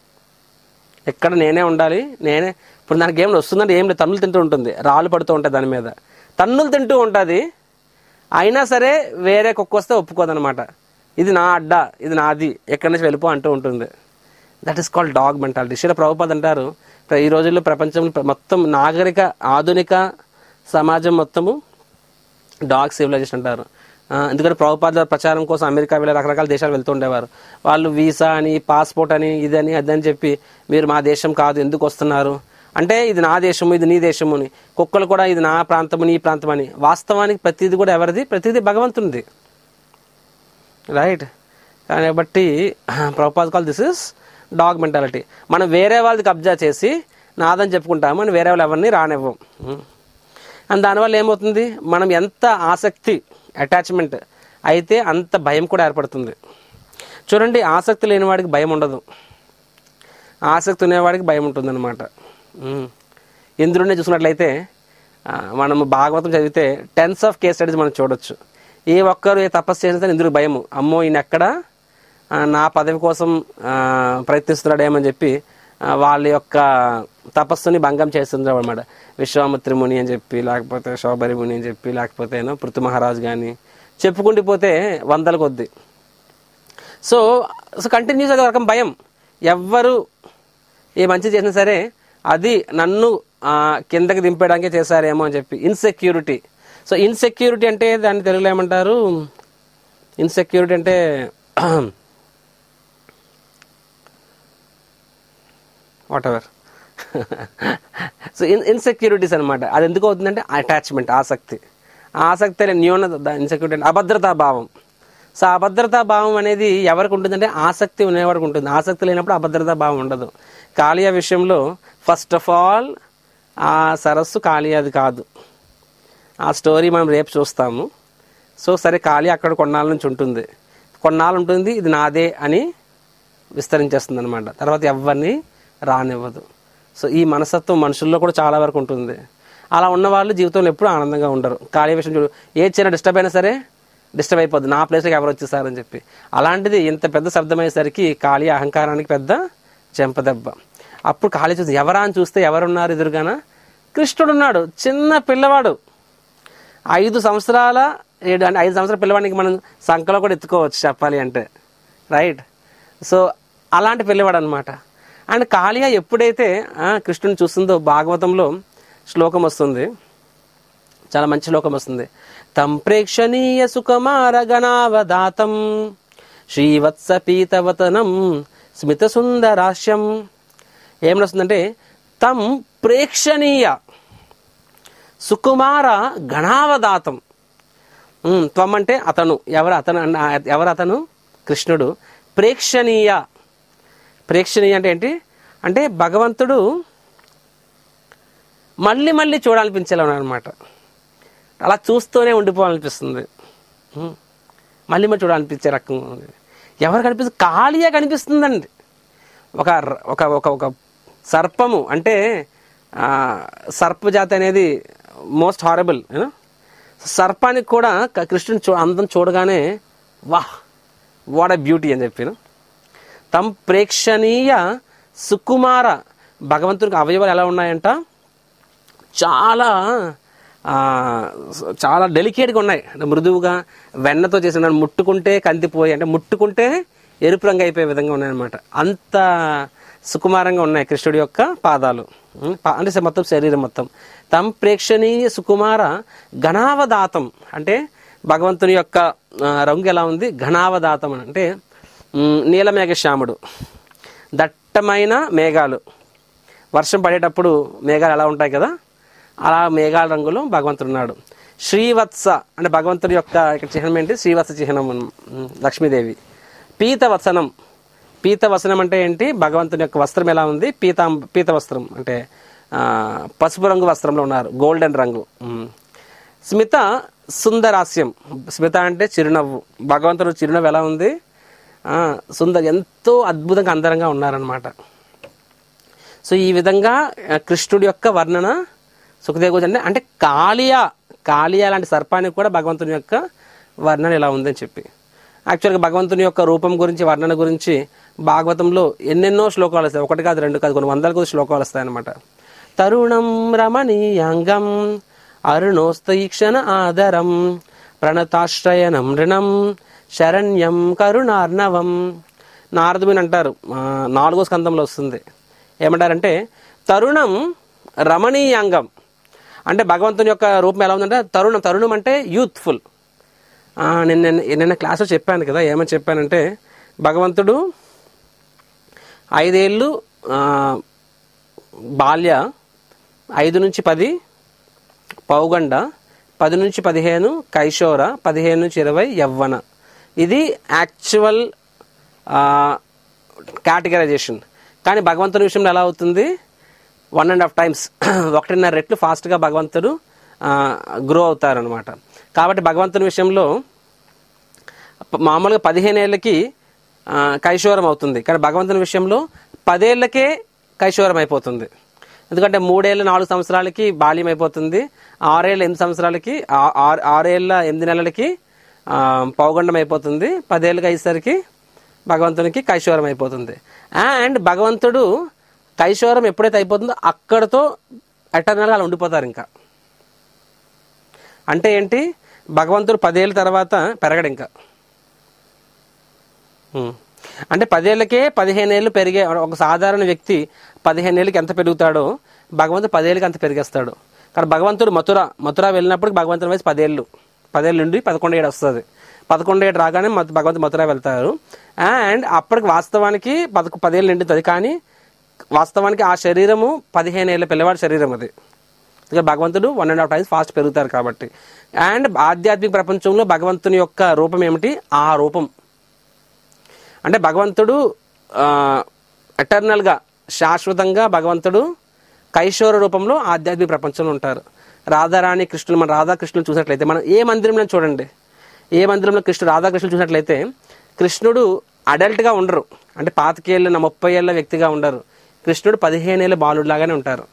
ఎక్కడ నేనే ఉండాలి, నేనే. ఇప్పుడు దానికి ఏమైనా వస్తుందంటే ఏం లేదు, తన్నులు తింటూ ఉంటుంది, రాళ్ళు పడుతూ ఉంటాయి దాని మీద, తన్నులు తింటూ ఉంటుంది. అయినా సరే వేరే కుక్క వస్తే ఒప్పుకోదనమాట. ఇది నా అడ్డా, ఇది నాది, ఎక్కడి నుంచి వెళ్ళిపో అంటూ ఉంటుంది. That is called dog mentality. Srila Prabhupada అంటారు, ఈ రోజుల్లో ప్రపంచంలో మొత్తం నాగరిక ఆధునిక సమాజం మొత్తము డాగ్ సివిలైజేషన్ అంటారు. ఎందుకంటే ప్రభుపాద ప్రచారం కోసం అమెరికా వెళ్ళి రకరకాల దేశాలు వెళ్తూ ఉండేవారు. వాళ్ళు వీసా అని, పాస్పోర్ట్ అని, ఇదని అదని చెప్పి మీరు మా దేశం కాదు ఎందుకు వస్తున్నారు అంటే ఇది నా దేశము, ఇది నీ దేశము అని. కుక్కలు కూడా ఇది నా ప్రాంతము, నీ ప్రాంతం అని. వాస్తవానికి ప్రతిదీ కూడా ఎవరిది? ప్రతిదీ భగవంతునిది. రైట్. కాబట్టి Prabhupada call this is dog mentality. మనం వేరే వాళ్ళది కబ్జా చేసి నాదని చెప్పుకుంటాము అని వేరే వాళ్ళు ఎవరిని రానివ్వం. అండ్ దానివల్ల ఏమవుతుంది, మనం ఎంత ఆసక్తి అటాచ్మెంట్ అయితే అంత భయం కూడా ఏర్పడుతుంది. చూడండి, ఆసక్తి లేని వాడికి భయం ఉండదు, ఆసక్తి ఉన్నవాడికి భయం ఉంటుంది అనమాట. ఇంద్రుడిని చూసుకున్నట్లయితే మనము భాగవతం చదివితే టెన్స్ ఆఫ్ కేస్ స్టడీస్ మనం చూడొచ్చు. ఏ ఒక్కరు ఏ తపస్సు చేసినా ఇంద్రుడికి భయము, అమ్మో ఈయన ఎక్కడ నా పదవి కోసం ప్రయత్నిస్తున్నాడేమని చెప్పి వాళ్ళ యొక్క తపస్సుని భంగం చేస్తుంటారు అనమాట. విశ్వామిత్ర ముని అని చెప్పి, లేకపోతే శోభరి ముని అని చెప్పి, లేకపోతే పృథు మహారాజు కానీ చెప్పుకుంటూ పోతే వందల కొద్ది. సో సో కంటిన్యూస్ అది ఒక రకం భయం. ఎవ్వరు ఏ మంచి చేసినా సరే అది నన్ను కిందకి దింపేయడానికే చేశారేమో అని చెప్పి ఇన్సెక్యూరిటీ. సో ఇన్సెక్యూరిటీ అంటే దాన్ని తెలుగులో ఏమంటారు? ఇన్సెక్యూరిటీ అంటే whatever. So in insecurities అనమాట. అది ఎందుకు అవుతుందంటే అటాచ్మెంట్, ఆసక్తి. ఆసక్తి న్యూనత, ఇన్సెక్యూరిటీ అంటే అభద్రతా భావం. సో అభద్రతా భావం అనేది ఎవరికి ఉంటుందంటే ఆసక్తి ఉండేవాడికి ఉంటుంది. ఆసక్తి లేనప్పుడు అభద్రతా భావం ఉండదు. కాళియా విషయంలో ఫస్ట్ ఆఫ్ ఆల్ ఆ సరస్సు కాళియాది కాదు. ఆ స్టోరీ మనం రేపు చూస్తాము. సో సరే, కాళియా అక్కడ కొన్నాళ్ళ నుంచి ఉంటుంది, కొన్నాళ్ళు ఉంటుంది, ఇది నాదే అని విస్తరించేస్తుంది అనమాట. తర్వాత ఎవరిని రానివ్వదు. సో ఈ మనస్తత్వం మనుషుల్లో కూడా చాలా వరకు ఉంటుంది. అలా ఉన్న వాళ్ళు జీవితంలో ఎప్పుడూ ఆనందంగా ఉండరు. కాళియా విషయం చూడు, ఏ చిన్న డిస్టర్బ్ అయినా సరే డిస్టర్బ్ అయిపోద్ది, నా ప్లేస్లోకి ఎవరు వచ్చేసారని చెప్పి. అలాంటిది ఇంత పెద్ద శబ్దం అయ్యేసరికి కాళియా అహంకారానికి పెద్ద చెంపదెబ్బ. అప్పుడు కాళియా చూసి ఎవరా అని చూస్తే ఎవరున్నారు ఎదురుగాన? కృష్ణుడున్నాడు, చిన్న పిల్లవాడు, ఐదు సంవత్సరాల ఏడు అంటే ఐదు సంవత్సరాల పిల్లవాడికి మనం సంఖలో కూడా ఎత్తుకోవచ్చు చెప్పాలి అంటే. రైట్. సో అలాంటి పిల్లవాడు అనమాట. అండ్ కాళియా ఎప్పుడైతే కృష్ణుని చూస్తుందో భాగవతంలో శ్లోకం వస్తుంది, చాలా మంచి శ్లోకం వస్తుంది. తం ప్రేక్షణీయ సుకుమార గణావదాతం శ్రీవత్స పీతవతనం స్మిత సుందరాస్యం. ఏం వస్తుందంటే తం ప్రేక్షణీయ సుకుమార గణావదాతం. త్వం అంటే అతను, ఎవరు అతను, ఎవరు అతను? కృష్ణుడు. ప్రేక్షణీయ, ప్రేక్షణీయ అంటే ఏంటి అంటే భగవంతుడు మళ్ళీ మళ్ళీ చూడాలనిపించేలా అనమాట. అలా చూస్తూనే ఉండిపోవాలనిపిస్తుంది, మళ్ళీ మళ్ళీ చూడాలనిపించే రకం. ఎవరు కనిపిస్తుంది? ఖాళీగా కనిపిస్తుందండి. ఒక ఒక ఒక ఒక సర్పము అంటే సర్పజాతి అనేది మోస్ట్ హారబుల్. సర్పానికి కూడా కృష్ణుని చూ అందం చూడగానే వాహ్ వాట్ ఎ బ్యూటీ అని చెప్పిన. తం ప్రేక్షణీయ సుకుమార, భగవంతునికి అవయవాలు ఎలా ఉన్నాయంట, చాలా చాలా డెలికేట్గా ఉన్నాయి. అంటే మృదువుగా వెన్నతో చేసిన, ముట్టుకుంటే కందిపోయి అంటే ముట్టుకుంటే ఎరుపు రంగు అయిపోయే విధంగా ఉన్నాయన్నమాట. అంత సుకుమారంగా ఉన్నాయి కృష్ణుడి యొక్క పాదాలు, అంటే మొత్తం శరీరం మొత్తం. తం ప్రేక్షణీయ సుకుమార ఘనావదాతం అంటే భగవంతుని యొక్క రంగు ఎలా ఉంది? ఘనావదాతం అంటే నీలమేఘశ్యాముడు, దట్టమైన మేఘాలు, వర్షం పడేటప్పుడు మేఘాలు ఎలా ఉంటాయి కదా, అలా మేఘాల రంగులో భగవంతుడు ఉన్నాడు. శ్రీవత్స అంటే భగవంతుడి యొక్క ఇక్కడ చిహ్నం ఏంటి? శ్రీవత్స చిహ్నం, లక్ష్మీదేవి. పీతవసనం, పీతవసనం అంటే ఏంటి? భగవంతుని యొక్క వస్త్రం ఎలా ఉంది? పీతా పీత వస్త్రం అంటే పసుపు రంగు వస్త్రంలో ఉన్నారు, గోల్డెన్ రంగు. స్మిత సుందరాస్యం, స్మిత అంటే చిరునవ్వు, భగవంతుడు చిరునవ్వు ఎలా ఉంది? సుందర, ఎంతో అద్భుతంగా అందరంగా ఉన్నారనమాట. సో ఈ విధంగా కృష్ణుడి యొక్క వర్ణన సుఖదేవ్ అంటే అంటే కాళియా, కాళియా లాంటి సర్పానికి కూడా భగవంతుని యొక్క వర్ణన ఇలా ఉందని చెప్పి. యాక్చువల్గా భగవంతుని యొక్క రూపం గురించి, వర్ణన గురించి భాగవతంలో ఎన్నెన్నో శ్లోకాలు వస్తాయి. ఒకటి కాదు, రెండు కాదు, కొన్ని వందల కొద్ది శ్లోకాలు వస్తాయన్నమాట. తరుణం రమణీయాంగం అరుణోస్తీక్షణ ఆదరం ప్రణతాశ్రయనం ఋణం శరణ్యం కరుణార్ణవం. నారదుని అంటారు, నాలుగో స్కందంలో వస్తుంది. ఏమంటారంటే తరుణం రమణీయాంగం అంటే భగవంతుని యొక్క రూపం ఎలా ఉందంటే తరుణం. తరుణం అంటే యూత్ఫుల్. నిన్న నిన్న క్లాస్లో చెప్పాను కదా, ఏమని చెప్పానంటే భగవంతుడు ఐదేళ్ళు బాల్య, ఐదు నుంచి పది పౌగండ, పది నుంచి పదిహేను కైశోర, పదిహేను నుంచి ఇరవై యవ్వన. ఇది యాక్చువల్ కేటగరైజేషన్. కానీ భగవంతుని విషయంలో ఎలా అవుతుంది? వన్ అండ్ హాఫ్ టైమ్స్, ఒకటిన్నర రెట్లు ఫాస్ట్గా భగవంతుడు గ్రో అవుతారనమాట. కాబట్టి భగవంతుని విషయంలో మామూలుగా పదిహేను ఏళ్ళకి కైశోరం అవుతుంది, కానీ భగవంతుని విషయంలో పదేళ్లకే కైశోరం అయిపోతుంది. ఎందుకంటే మూడేళ్ళు నాలుగు సంవత్సరాలకి బాల్యం అయిపోతుంది, ఆరేళ్ళ ఎనిమిది సంవత్సరాలకి ఆరేళ్ళ ఎనిమిది నెలలకి పౌగండం అయిపోతుంది, పదేళ్ళకి అయ్యేసరికి భగవంతునికి కైశోరం అయిపోతుంది. అండ్ భగవంతుడు కైశోరం ఎప్పుడైతే అయిపోతుందో అక్కడతో ఎటర్నల్గా అలా ఉండిపోతారు. ఇంకా అంటే ఏంటి? భగవంతుడు పదేళ్ళ తర్వాత పెరగడు ఇంకా. అంటే పదేళ్ళకే పదిహేను ఏళ్ళు పెరిగే ఒక సాధారణ వ్యక్తి పదిహేను ఏళ్ళకి ఎంత పెరుగుతాడో భగవంతుడు పదేళ్ళకి అంత పెరిగేస్తాడు. కానీ భగవంతుడు మథుర మథుర వెళ్ళినప్పుడు భగవంతుని వయసు పదేళ్ళు, పదేళ్ళు నుండి పదకొండు ఏడు వస్తుంది. పదకొండు ఏడు రాగానే భగవంతుడు మథుర వెళ్తారు. అండ్ అప్పటికి వాస్తవానికి పదకొ పదేళ్ళు నిండుతుంది, కానీ వాస్తవానికి ఆ శరీరము పదిహేను ఏళ్ళ పిల్లవాడి శరీరం అది. ఎందుకంటే భగవంతుడు one and half times fast పెరుగుతారు కాబట్టి. అండ్ ఆధ్యాత్మిక ప్రపంచంలో భగవంతుని యొక్క రూపం ఏమిటి? ఆ రూపం అంటే భగవంతుడు ఎటర్నల్గా శాశ్వతంగా భగవంతుడు కైశోర రూపంలో ఆధ్యాత్మిక ప్రపంచంలో ఉంటారు. రాధారాణి కృష్ణులు, మన రాధాకృష్ణులు చూసినట్లయితే, మనం ఏ మందిరంలో చూడండి, ఏ మందిరంలో కృష్ణుడు రాధాకృష్ణులు చూసినట్లయితే కృష్ణుడు అడల్ట్గా ఉండరు. అంటే పాతికేళ్ళ ముప్పై ఏళ్ళ వ్యక్తిగా ఉండరు. కృష్ణుడు పదిహేను ఏళ్ళ బాలుడిలాగానే ఉంటారు.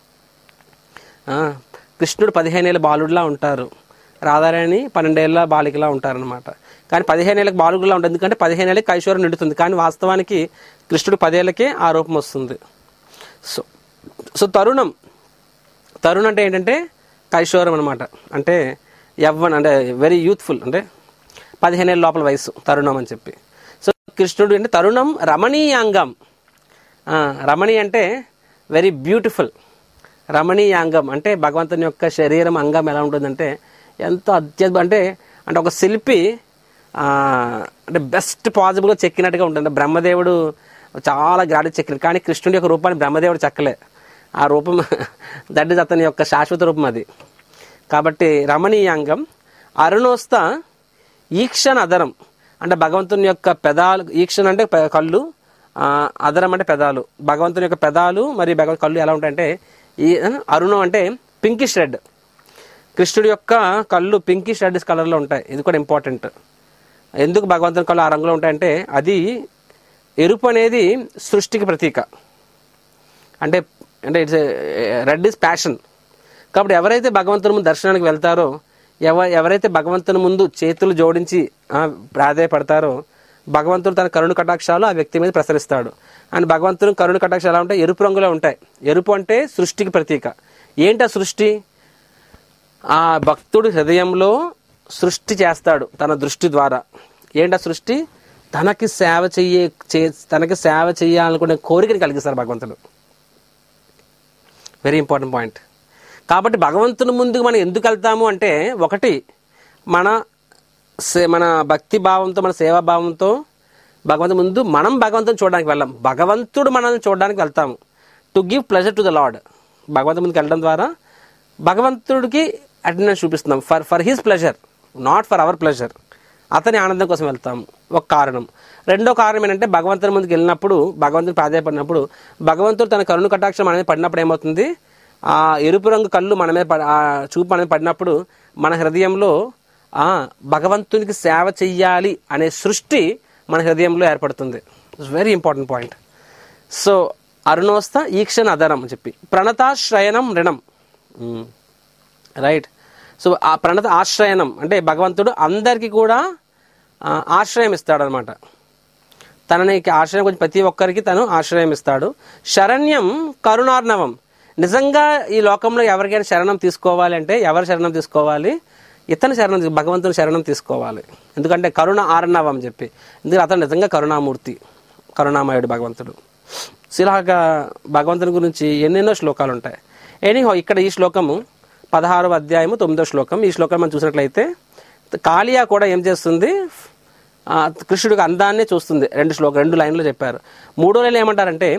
కృష్ణుడు పదిహేను ఏళ్ళ బాలుడిలా ఉంటారు, రాధారాణి పన్నెండేళ్ల బాలికలా ఉంటారనమాట. కానీ పదిహేను ఏళ్ళకి బాలుగులా ఉంటుంది, ఎందుకంటే పదిహేను ఏళ్ళకి కైశోరం నిండుతుంది. కానీ వాస్తవానికి కృష్ణుడు పదేళ్ళకే ఆ రూపం వస్తుంది. సో సో తరుణం, తరుణ్ అంటే ఏంటంటే కైశోరం అనమాట. అంటే యవ్వన్ అంటే వెరీ యూత్ఫుల్, అంటే పదిహేను ఏళ్ళ లోపల వయసు తరుణం అని చెప్పి. సో కృష్ణుడు అంటే తరుణం రమణీయాంగం. రమణి అంటే వెరీ బ్యూటిఫుల్, రమణీయాంగం అంటే భగవంతుని యొక్క శరీరం అంగం ఎలా ఉంటుందంటే ఎంతో అత్యద్భుతం, అంటే అంటే ఒక శిల్పి అంటే బెస్ట్ పాసిబుల్గా చెక్కినట్టుగా ఉంటుంది. బ్రహ్మదేవుడు చాలా గ్రాడి చెక్కినాడు, కానీ కృష్ణుడి యొక్క రూపాన్ని బ్రహ్మదేవుడు చెక్కలే. ఆ రూపం దట్ ఈస్ అతని యొక్క శాశ్వత రూపం అది. కాబట్టి రమణీయాంగం. అరుణోస్త ఈక్షణ అదరం అంటే భగవంతుని యొక్క పెదాలు, ఈక్షణ అంటే కళ్ళు, అదరం అంటే పెదాలు. భగవంతుని యొక్క పెదాలు మరియు భగవంతు కళ్ళు ఎలా ఉంటాయంటే ఈ అరుణం అంటే పింకిష్ రెడ్. కృష్ణుడి యొక్క కళ్ళు పింకిష్ రెడ్ కలర్లో ఉంటాయి. ఇది కూడా ఇంపార్టెంట్. ఎందుకు భగవంతుని కళ్ళు ఆ రంగులో ఉంటాయంటే అది ఎరుపు అనేది సృష్టికి ప్రతీక. అంటే అంటే ఇట్స్ రెడ్ ఇస్ ప్యాషన్. కాబట్టి ఎవరైతే భగవంతుని ముందు దర్శనానికి వెళ్తారో, ఎవ ఎవరైతే భగవంతుని ముందు చేతులు జోడించి ప్రాధేయపడతారో భగవంతుడు తన కరుణ కటాక్షాలు ఆ వ్యక్తి మీద ప్రసరిస్తాడు. అండ్ భగవంతుని కరుణ కటాక్షాలు ఎలా ఉంటాయి? ఎరుపు రంగులో ఉంటాయి. ఎరుపు అంటే సృష్టికి ప్రతీక. ఏంటి ఆ సృష్టి? ఆ భక్తుడు హృదయంలో సృష్టి చేస్తాడు తన దృష్టి ద్వారా. ఏంటి ఆ సృష్టి? తనకి సేవ చెయ్యే తనకి సేవ చేయాలనుకునే కోరికని కలిగిస్తారు భగవంతుడు. Very important point. కాబట్టి భగవంతుని ముందుకు మనం ఎందుకు వెళ్తాము అంటే, ఒకటి మన మన భక్తి భావంతో, మన సేవా భావంతో భగవంతుని ముందు మనం భగవంతుని చూడడానికి వెళ్ళాం, భగవంతుడు మనల్ని చూడడానికి వెళ్తాము. To give pleasure to the Lord. భగవంతుని ముందుకు వెళ్ళడం ద్వారా భగవంతుడికి అటెండెన్స్ చూపిస్తున్నాం, for for his pleasure, not for our pleasure. అతని ఆనందం కోసం వెళ్తాము, ఒక కారణం. రెండో కారణం ఏంటంటే భగవంతుని ముందుకు వెళ్ళినప్పుడు, భగవంతుని ప్రాధాన్యపడినప్పుడు, భగవంతుడు తన కరుణ కటాక్షం మన మీద పడినప్పుడు ఏమవుతుంది? ఆ ఎరుపు రంగు కళ్ళు మన మీద ఆ చూపు మన మీద పడినప్పుడు మన హృదయంలో ఆ భగవంతునికి సేవ చెయ్యాలి అనే సృష్టి మన హృదయంలో ఏర్పడుతుంది. It's very important point. So అరుణోస్త ఈక్షణ అదరం అని చెప్పి, ప్రణతాశ్రయణం ऋణం, రైట్. సో ఆ ప్రణత ఆశ్రయణం అంటే భగవంతుడు అందరికీ కూడా ఆశ్రయం ఇస్తాడనమాట. తనని ఆశ్రయం కొంచెం ప్రతి ఒక్కరికి తను ఆశ్రయం ఇస్తాడు. శరణ్యం కరుణార్ణవం. నిజంగా ఈ లోకంలో ఎవరికైనా శరణం తీసుకోవాలి అంటే ఎవరు శరణం తీసుకోవాలి? ఇతను శరణం, భగవంతుని శరణం తీసుకోవాలి. ఎందుకంటే కరుణ ఆర్ణవం అని చెప్పి, ఎందుకంటే అతను నిజంగా కరుణామూర్తి, కరుణామయుడు భగవంతుడు. ఇలాగా భగవంతుని గురించి ఎన్నెన్నో శ్లోకాలు ఉంటాయి. ఎనీహో ఇక్కడ ఈ శ్లోకము పదహారవ అధ్యాయము తొమ్మిదో శ్లోకం. ఈ శ్లోకం మనం చూసినట్లయితే కాళియా కూడా ఏం చేస్తుంది? కృష్ణుడికి అందాన్ని చూస్తుంది. రెండు శ్లోకం రెండు లైన్లు చెప్పారు. మూడో లైన్లు ఏమంటారంటే,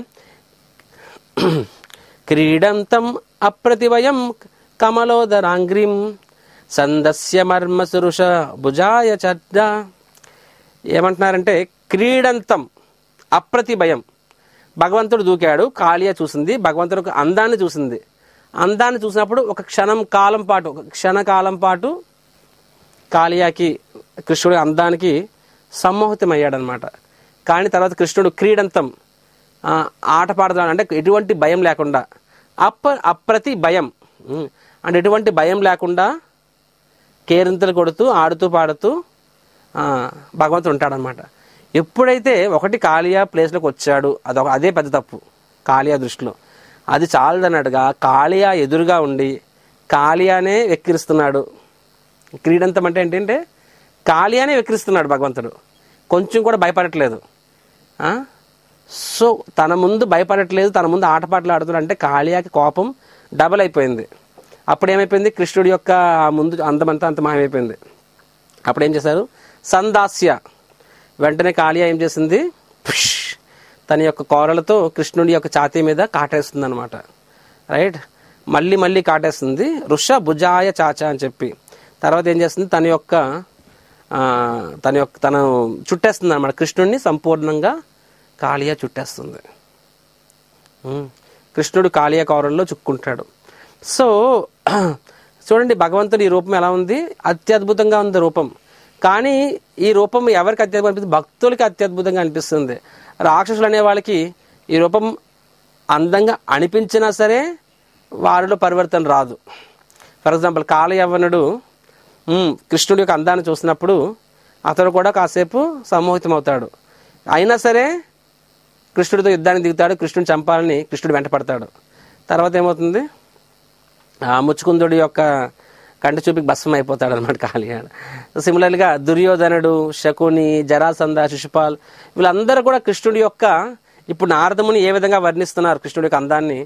క్రీడంతం అప్రతివయం కమలోదరాంగ్రీం సందస్య మర్మ సురుష భుజాయ చర్జ. ఏమంటున్నారంటే క్రీడంతం అప్రతిభయం. భగవంతుడు దూకాడు, కాళియా చూసింది, భగవంతుడు అందాన్ని చూసింది. అందాన్ని చూసినప్పుడు ఒక క్షణం కాలం పాటు ఒక క్షణకాలం పాటు కాళియాకి కృష్ణుడి అందానికి సమ్మోహితమయ్యాడనమాట. కానీ తర్వాత కృష్ణుడు క్రీడంతం ఆట పాడుతున్నాడు, అంటే ఎటువంటి భయం లేకుండా, అప్ప అప్రతి భయం అంటే ఎటువంటి భయం లేకుండా కేరింతలు కొడుతూ ఆడుతూ పాడుతూ భగవంతుడు ఉంటాడనమాట. ఎప్పుడైతే ఒకటి కాళియా ప్లేస్లోకి వచ్చాడు, అదొక అదే పెద్ద తప్పు కాళియా దృష్టిలో. అది చాలదన్నట్టుగా కాళియా ఎదురుగా ఉండి కాళియానే వెక్కిరిస్తున్నాడు. క్రీడంతం అంటే ఏంటంటే కాళియానే వెక్కిరిస్తున్నాడు భగవంతుడు, కొంచెం కూడా భయపడట్లేదు. సో తన ముందు భయపడట్లేదు, తన ముందు ఆటపాటలు ఆడుతున్నాడు అంటే కాళియాకి కోపం డబల్ అయిపోయింది. అప్పుడు ఏమైపోయింది? కృష్ణుడి యొక్క ముందు అందమంతా అంత మాయమైపోయింది. అప్పుడు ఏం చేశారు? సందాస్య. వెంటనే కాళియా ఏం చేసింది? తన యొక్క కోరలతో కృష్ణుడి యొక్క ఛాతీ మీద కాటేస్తుంది అనమాట. రైట్, మళ్ళీ మళ్ళీ కాటేస్తుంది. ఋష భుజాయ చాచా అని చెప్పి తర్వాత ఏం చేస్తుంది? తన యొక్క తన యొక్క తను చుట్టేస్తుంది అనమాట. కృష్ణుడిని సంపూర్ణంగా కాళియా చుట్టేస్తుంది. కృష్ణుడు కాళియా కోరల్లో చుక్కుంటాడు. సో చూడండి భగవంతుడి ఈ రూపం ఎలా ఉంది? అత్యద్భుతంగా ఉంది రూపం. కానీ ఈ రూపం ఎవరికి అత్యద్భుతం అనిపిస్తుంది? భక్తులకి అత్యద్భుతంగా అనిపిస్తుంది. రాక్షసులు అనే వాళ్ళకి ఈ రూపం అందంగా అనిపించినా సరే వారిలో పరివర్తన రాదు. ఫర్ ఎగ్జాంపుల్ కాళయవ్వనుడు కృష్ణుడి యొక్క అందాన్ని చూసినప్పుడు అతడు కూడా కాసేపు సమ్మోహితం అవుతాడు. అయినా సరే కృష్ణుడితో యుద్ధానికి దిగుతాడు, కృష్ణుడిని చంపాలని కృష్ణుడు వెంట పడతాడు. తర్వాత ఏమవుతుంది? ఆ ముచ్చుకుందుడి యొక్క కంటి చూపికి భస్మం అయిపోతాడు అనమాట కాళియా. సిమిలర్గా దుర్యోధనుడు, శకుని, జరాసంధ, శిశుపాల్ వీళ్ళందరూ కూడా కృష్ణుడి యొక్క ఇప్పుడు నారదముని ఏ విధంగా వర్ణిస్తున్నారు కృష్ణుడి యొక్క అందాన్ని,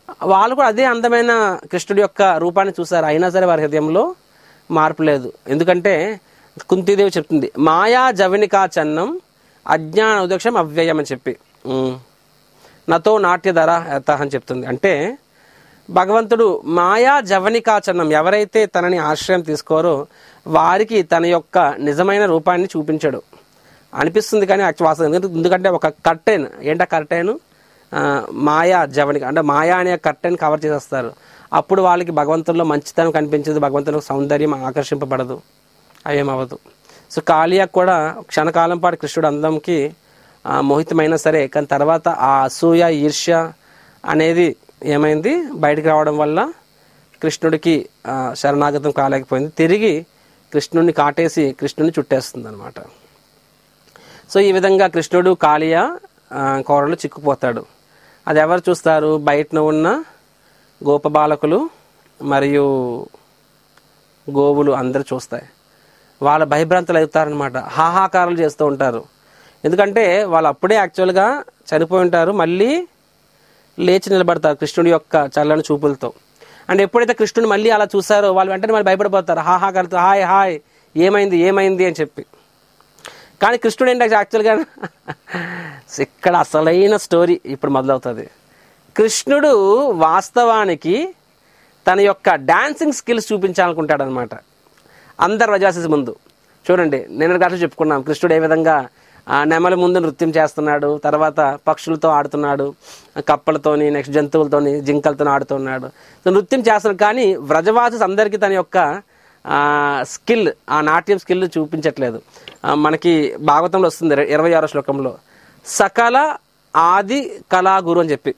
వాళ్ళు కూడా అదే అందమైన కృష్ణుడి యొక్క రూపాన్ని చూశారు, అయినా సరే వారి హృదయంలో మార్పు లేదు. ఎందుకంటే కుంతీదేవి చెప్తుంది, మాయా జవనికా చన్నం అజ్ఞాన ఉదక్షం అవ్యయం అని చెప్పి, నతో నాట్యధర యత అని చెప్తుంది. అంటే భగవంతుడు మాయా జవనికాచరణం, ఎవరైతే తనని ఆశ్రయం తీసుకోరో వారికి తన యొక్క నిజమైన రూపాన్ని చూపించడు అనిపిస్తుంది. కానీ వాస్తవం ఎందుకంటే ఒక కర్టెన్, ఏంటో కర్టెన్ మాయా జవనిక అంటే మాయా అనే కర్టెన్ కవర్ చేసేస్తారు. అప్పుడు వాళ్ళకి భగవంతుల్లో మంచితనం కనిపించదు, భగవంతులో సౌందర్యం ఆకర్షింపబడదు, అవేమవ్వదు. సో కాళియా కూడా క్షణకాలం పాటు కృష్ణుడు అందంకి మోహితమైనా సరే, కానీ తర్వాత ఆ అసూయ ఈర్ష్య అనేది ఏమైంది బయటికి రావడం వల్ల కృష్ణుడికి శరణాగతం కాలేకపోయింది, తిరిగి కృష్ణుడిని కాటేసి కృష్ణుడిని చుట్టేస్తుంది అనమాట. సో ఈ విధంగా కృష్ణుడు కాళియా కోరలో చిక్కుపోతాడు. అది ఎవరు చూస్తారు? బయటన ఉన్న గోపబాలకులు మరియు గోవులు అందరూ చూస్తాయి. వాళ్ళ భయభ్రాంతులు అవుతారనమాట, హాహాకారాలు చేస్తూ ఉంటారు. ఎందుకంటే వాళ్ళు అప్పుడే యాక్చువల్గా చనిపోయి ఉంటారు, మళ్ళీ లేచి నిలబడతారు కృష్ణుడి యొక్క చల్లని చూపులతో. అంటే ఎప్పుడైతే కృష్ణుని మళ్ళీ అలా చూసారో వాళ్ళు వెంటనే మళ్ళీ భయపడిపోతారు, హాహాకారుతో హాయ్ హాయ్ ఏమైంది ఏమైంది అని చెప్పి. కానీ కృష్ణుడు ఏంటంటే యాక్చువల్గా ఇక్కడ అసలైన స్టోరీ ఇప్పుడు మొదలవుతుంది. కృష్ణుడు వాస్తవానికి తన యొక్క డాన్సింగ్ స్కిల్స్ చూపించాలనుకుంటాడు అనమాట అందరు రజాసిస్ ముందు. చూడండి, నేను గట్ల చెప్పుకున్నాం కృష్ణుడు ఏ విధంగా నెమలి ముందు నృత్యం చేస్తున్నాడు, తర్వాత పక్షులతో ఆడుతున్నాడు, కప్పలతోని, నెక్స్ట్ జంతువులతోని, జింకలతో ఆడుతున్నాడు, నృత్యం చేస్తున్నాడు. కానీ వ్రజవాసిస్ అందరికీ తన యొక్క స్కిల్, ఆ నాట్యం స్కిల్ చూపించట్లేదు. మనకి భాగవతంలో వస్తుంది ఇరవై ఆరో శ్లోకంలో, సకల ఆది కళా గురు అని చెప్పి.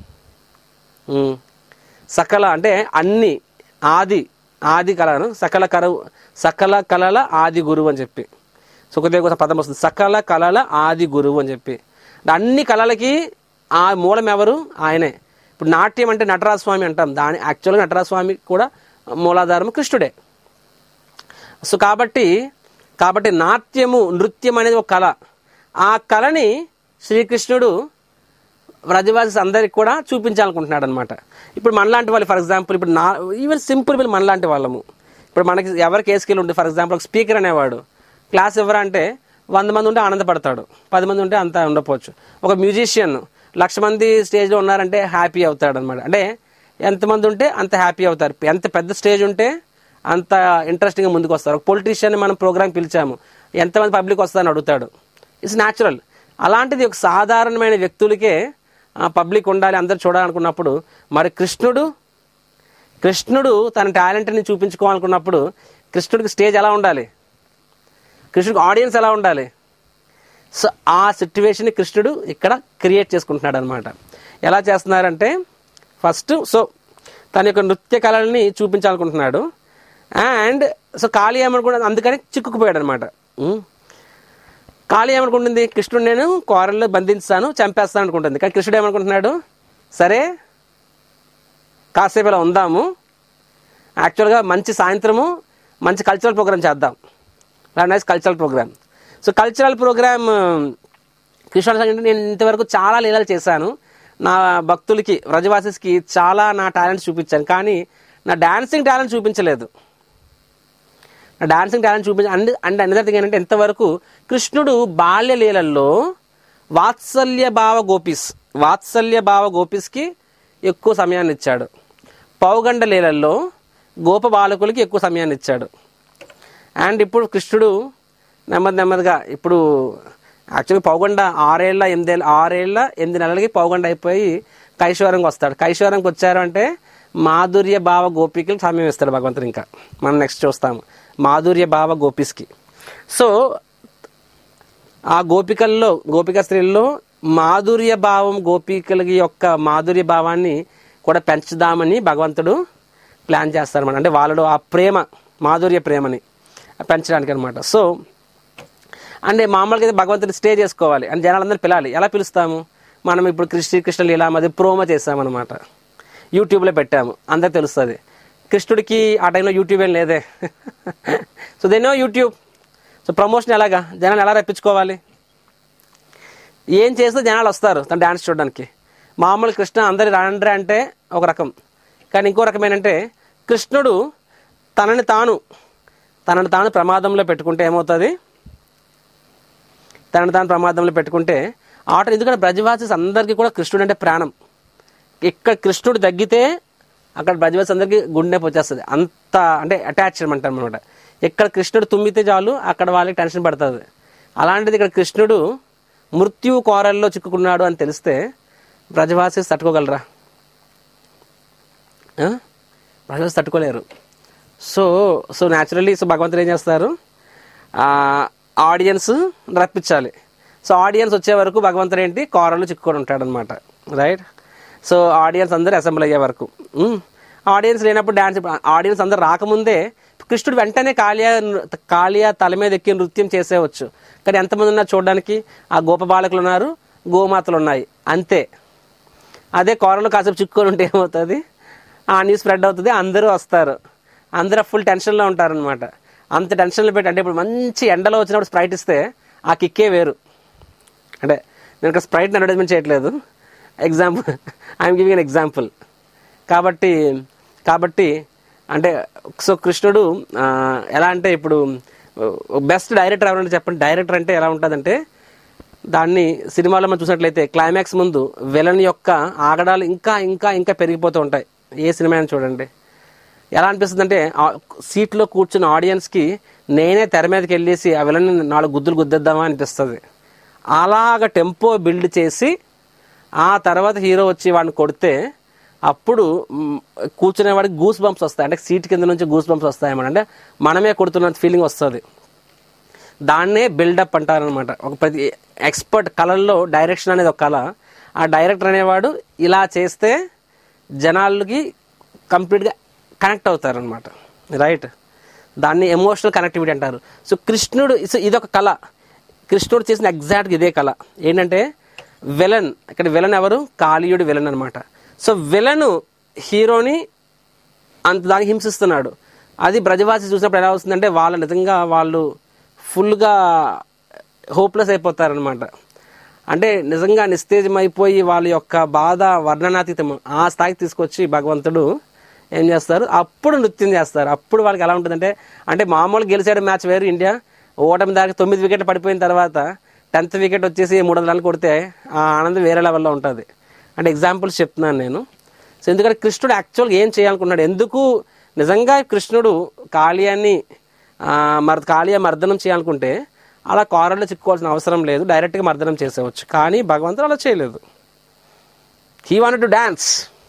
సకల అంటే అన్ని, ఆది ఆది కళను సకల కర సకల కళల ఆది గురువు అని చెప్పి సుఖదేవ్ కోసం పదం వస్తుంది, సకల కళల ఆది గురువు అని చెప్పి. అన్ని కళలకి ఆ మూలం ఎవరు? ఆయనే. ఇప్పుడు నాట్యం అంటే నటరాజస్వామి అంటాం, దాని యాక్చువల్గా నటరాజస్వామి కూడా మూలాధారం కృష్ణుడే. సో కాబట్టి కాబట్టి నాట్యము, నృత్యం అనేది ఒక కళ. ఆ కళని శ్రీకృష్ణుడు వ్రజవాసి అందరికి కూడా చూపించాలనుకుంటున్నాడు అనమాట. ఇప్పుడు మనలాంటి వాళ్ళు, ఫర్ ఎగ్జాంపుల్ ఇప్పుడు నా ఈవెన్ సింపుల్ వీళ్ళు మనలాంటి వాళ్ళము, ఇప్పుడు మనకి ఎవరికి ఏ స్కిల్ ఉంటుంది, ఫర్ ఎగ్జాంపుల్ ఒక స్పీకర్ అనేవాడు క్లాస్ ఎవరంటే వంద మంది ఉంటే ఆనందపడతాడు, పది మంది ఉంటే అంత ఉండకపోవచ్చు. ఒక మ్యూజిషియన్ లక్ష మంది స్టేజ్లో ఉన్నారంటే హ్యాపీ అవుతాడు అనమాట. అంటే ఎంతమంది ఉంటే అంత హ్యాపీ అవుతారు, ఎంత పెద్ద స్టేజ్ ఉంటే అంత ఇంట్రెస్టింగ్గా ముందుకు వస్తారు. ఒక పొలిటీషియన్ మనం ప్రోగ్రామ్ పిలిచాము, ఎంతమంది పబ్లిక్ వస్తారని అడుగుతాడు, ఇట్స్ న్యాచురల్. అలాంటిది ఒక సాధారణమైన వ్యక్తులకే పబ్లిక్ ఉండాలి, అందరు చూడాలనుకున్నప్పుడు మరి కృష్ణుడు కృష్ణుడు తన టాలెంట్ని చూపించుకోవాలనుకున్నప్పుడు కృష్ణుడికి స్టేజ్ ఎలా ఉండాలి, కృష్ణుడికి ఆడియన్స్ ఎలా ఉండాలి? సో ఆ సిట్యువేషన్ని కృష్ణుడు ఇక్కడ క్రియేట్ చేసుకుంటున్నాడు అనమాట. ఎలా చేస్తున్నారంటే ఫస్ట్ సో తన యొక్క నృత్య కళల్ని చూపించాలనుకుంటున్నాడు. అండ్ సో కాళీ ఏమనుకుంటుంది, అందుకని చిక్కుకుపోయాడు అనమాట. కాళీ ఏమనుకుంటుంది, కృష్ణుడు నేను కోరల్లో బంధించాను, చంపేస్తాను అనుకుంటుంది. కానీ కృష్ణుడు ఏమనుకుంటున్నాడు, సరే కాసేపు ఇలా ఉందాము, యాక్చువల్గా మంచి సాయంత్రము మంచి కల్చరల్ ప్రోగ్రామ్ చేద్దాం, nice cultural programme. So cultural programme కృష్ణుడు నేను ఇంతవరకు చాలా లీలలు చేశాను, నా భక్తులకి వ్రజవాసిస్కి చాలా నా టాలెంట్స్ చూపించాను, కానీ నా డాన్సింగ్ టాలెంట్ చూపించలేదు. నా డాన్సింగ్ టాలెంట్ చూపించ అండ్ అండ్ అనదర్ థింగ్ ఏంటంటే ఇంతవరకు కృష్ణుడు బాల్యలీలల్లో వాత్సల్య భావ గోపీస్ వాత్సల్య భావ గోపీస్కి ఎక్కువ సమయాన్ని ఇచ్చాడు, పౌగండ లీలల్లో గోప బాలకులకి ఎక్కువ సమయాన్ని ఇచ్చాడు. అండ్ ఇప్పుడు కృష్ణుడు నెమ్మది నెమ్మదిగా ఇప్పుడు యాక్చువల్గా పౌగండ ఆరేళ్ల ఎనిమిదేళ్ళ ఆరేళ్ల ఎనిమిది నెలలకి పౌగండ అయిపోయి కైశోరంకి వస్తాడు. కైశోరంకి వచ్చారు అంటే మాధుర్య భావ గోపికలకు సమయం ఇస్తాడు భగవంతుడు. ఇంకా మనం నెక్స్ట్ చూస్తాము మాధుర్య భావ గోపీస్కి. సో ఆ గోపికల్లో గోపిక స్త్రీల్లో మాధుర్య భావం గోపికలకి యొక్క మాధుర్య భావాన్ని కూడా పెంచుదామని భగవంతుడు ప్లాన్ చేస్తారన్నమాట. అంటే వాళ్ళలో ఆ ప్రేమ, మాధుర్య ప్రేమని పెంచడానికి అనమాట. సో అంటే మామూలుగా అయితే భగవంతుని స్టే చేసుకోవాలి అని జనాలందరూ పిలాలి. ఎలా పిలుస్తాము మనం? ఇప్పుడు కృష్ణ కృష్ణ లీలామది ప్రోమో చేసామన్నమాట, యూట్యూబ్లో పెట్టాము, అందరికి తెలుస్తుంది. కృష్ణుడికి ఆ టైంలో యూట్యూబ్ ఏం లేదే. సో దేనో యూట్యూబ్. సో ప్రమోషన్ ఎలాగా, జనాలు ఎలా రప్పించుకోవాలి, ఏం చేస్తే జనాలు వస్తారు తన డ్యాన్స్ చూడడానికి. మామూలు కృష్ణ అందరి రాండ్రే అంటే ఒక రకం, కానీ ఇంకో రకం ఏంటంటే కృష్ణుడు తనని తాను తనని తాను ప్రమాదంలో పెట్టుకుంటే ఏమవుతుంది, తనని తాను ప్రమాదంలో పెట్టుకుంటే ఆట. ఎందుకంటే బ్రజవాసీస్ అందరికీ కూడా కృష్ణుడు అంటే ప్రాణం. ఇక్కడ కృష్ణుడు తగ్గితే అక్కడ బ్రజవాసీస్ అందరికీ గుండె నొప్పి వచ్చేస్తుంది, అంత అంటే అటాచ్మెంట్ అనమాట. ఎక్కడ కృష్ణుడు తుమ్మితే చాలు అక్కడ వాళ్ళకి టెన్షన్ పడుతుంది. అలాంటిది ఇక్కడ కృష్ణుడు మృత్యు కోరల్లో చిక్కుకున్నాడు అని తెలిస్తే బ్రజవాసీస్ తట్టుకోగలరా? బ్రజవాసీస్ తట్టుకోలేరు. సో సో న్యాచురల్లీ సో భగవంతుడు ఏం చేస్తారు, ఆడియన్స్ రప్పించాలి. సో ఆడియన్స్ వచ్చే వరకు భగవంతుడు ఏంటి కోరల్లో చిక్కుకొని ఉంటాడు అనమాట, రైట్. సో ఆడియన్స్ అందరూ అసెంబ్ల్ అయ్యే వరకు, ఆడియన్స్ లేనప్పుడు డ్యాన్స్, ఆడియన్స్ అందరు రాకముందే కృష్ణుడు వెంటనే కాళియా కాళియా తల మీద ఎక్కి నృత్యం చేసేవచ్చు. కానీ ఎంతమంది ఉన్నారు చూడడానికి? ఆ గోప బాలకులు ఉన్నారు, గోమాతలు ఉన్నాయి, అంతే. అదే కోరలో కాసేపు చిక్కుకొని ఉంటే ఏమవుతుంది, ఆ న్యూస్ స్ప్రెడ్ అవుతుంది, అందరూ వస్తారు, అందరూ ఫుల్ టెన్షన్లో ఉంటారనమాట. అంత టెన్షన్లో పెట్టి, అంటే ఇప్పుడు మంచి ఎండలో వచ్చినప్పుడు స్ప్రైట్ ఇస్తే ఆ కిక్కే వేరు. అంటే నేను ఇక్కడ స్ప్రైట్ని అడ్వర్టైజ్మెంట్ చేయట్లేదు, example I'm giving an example. కాబట్టి కాబట్టి అంటే సో కృష్ణుడు ఎలా అంటే, ఇప్పుడు బెస్ట్ డైరెక్టర్ ఎవరంటే చెప్పండి. డైరెక్టర్ అంటే ఎలా ఉంటుందంటే, దాన్ని సినిమాలో మనం చూసినట్లయితే క్లైమాక్స్ ముందు విలన్ యొక్క ఆగడాలు ఇంకా ఇంకా ఇంకా పెరిగిపోతూ ఉంటాయి. ఏ సినిమా అని చూడండి, ఎలా అనిపిస్తుంది అంటే సీట్లో కూర్చున్న ఆడియన్స్కి నేనే తెర మీదకి వెళ్ళేసి ఆ విలన్ నాలుగు గుద్దులు గుద్దేద్దామా అనిపిస్తుంది. అలాగ టెంపో బిల్డ్ చేసి ఆ తర్వాత హీరో వచ్చి వాడిని కొడితే అప్పుడు కూర్చునేవాడికి గూస్ బంప్స్ వస్తాయి, అంటే సీట్ కింద నుంచి గూస్ బంప్స్ వస్తాయన్నమాట. అంటే మనమే కొడుతున్న ఫీలింగ్ వస్తుంది. దాన్నే బిల్డప్ అంటారనమాట. ఒక ప్రతి ఎక్స్పర్ట్ కళల్లో డైరెక్షన్ అనేది ఒక కళ. ఆ డైరెక్టర్ అనేవాడు ఇలా చేస్తే జనాలకి కంప్లీట్గా కనెక్ట్ అవుతారనమాట, రైట్. దాన్ని ఎమోషనల్ కనెక్టివిటీ అంటారు. సో కృష్ణుడు ఇదొక కళ. కృష్ణుడు చేసిన ఎగ్జాక్ట్గా ఇదే కళ. ఏంటంటే విలన్, ఇక్కడ విలన్ ఎవరు? కాళీయుడు విలన్ అనమాట. సో విలను హీరోని అంత దానికి హింసిస్తున్నాడు. అది బ్రజవాసి చూసినప్పుడు ఎలా వస్తుందంటే వాళ్ళు నిజంగా వాళ్ళు ఫుల్గా హోప్లెస్ అయిపోతారనమాట. అంటే నిజంగా నిస్తేజం అయిపోయి వాళ్ళ యొక్క బాధ వర్ణనాతీతం ఆ స్థాయికి తీసుకొచ్చి భగవంతుడు ఏం చేస్తారు, అప్పుడు నృత్యం చేస్తారు. అప్పుడు వాళ్ళకి ఎలా ఉంటుందంటే, అంటే మామూలు గెలిచాడు మ్యాచ్ వేరు, ఇండియా ఓటమి దాకా తొమ్మిది వికెట్లు పడిపోయిన తర్వాత టెన్త్ వికెట్ వచ్చేసి మూడు వందల రన్లు కొడితే ఆ ఆనందం వేరే లెవెల్లో ఉంటుంది. అంటే ఎగ్జాంపుల్స్ చెప్తున్నాను నేను. సో ఎందుకంటే కృష్ణుడు యాక్చువల్గా ఏం చేయాలనుకున్నాడు, ఎందుకు నిజంగా కృష్ణుడు కాళియాన్ని మర్ కాళియా మర్దనం చేయాలనుకుంటే అలా కారల్లో చిక్కుకోవాల్సిన అవసరం లేదు, డైరెక్ట్గా మర్దనం చేసేవచ్చు. కానీ భగవంతుడు అలా చేయలేదు. He wanted to dance.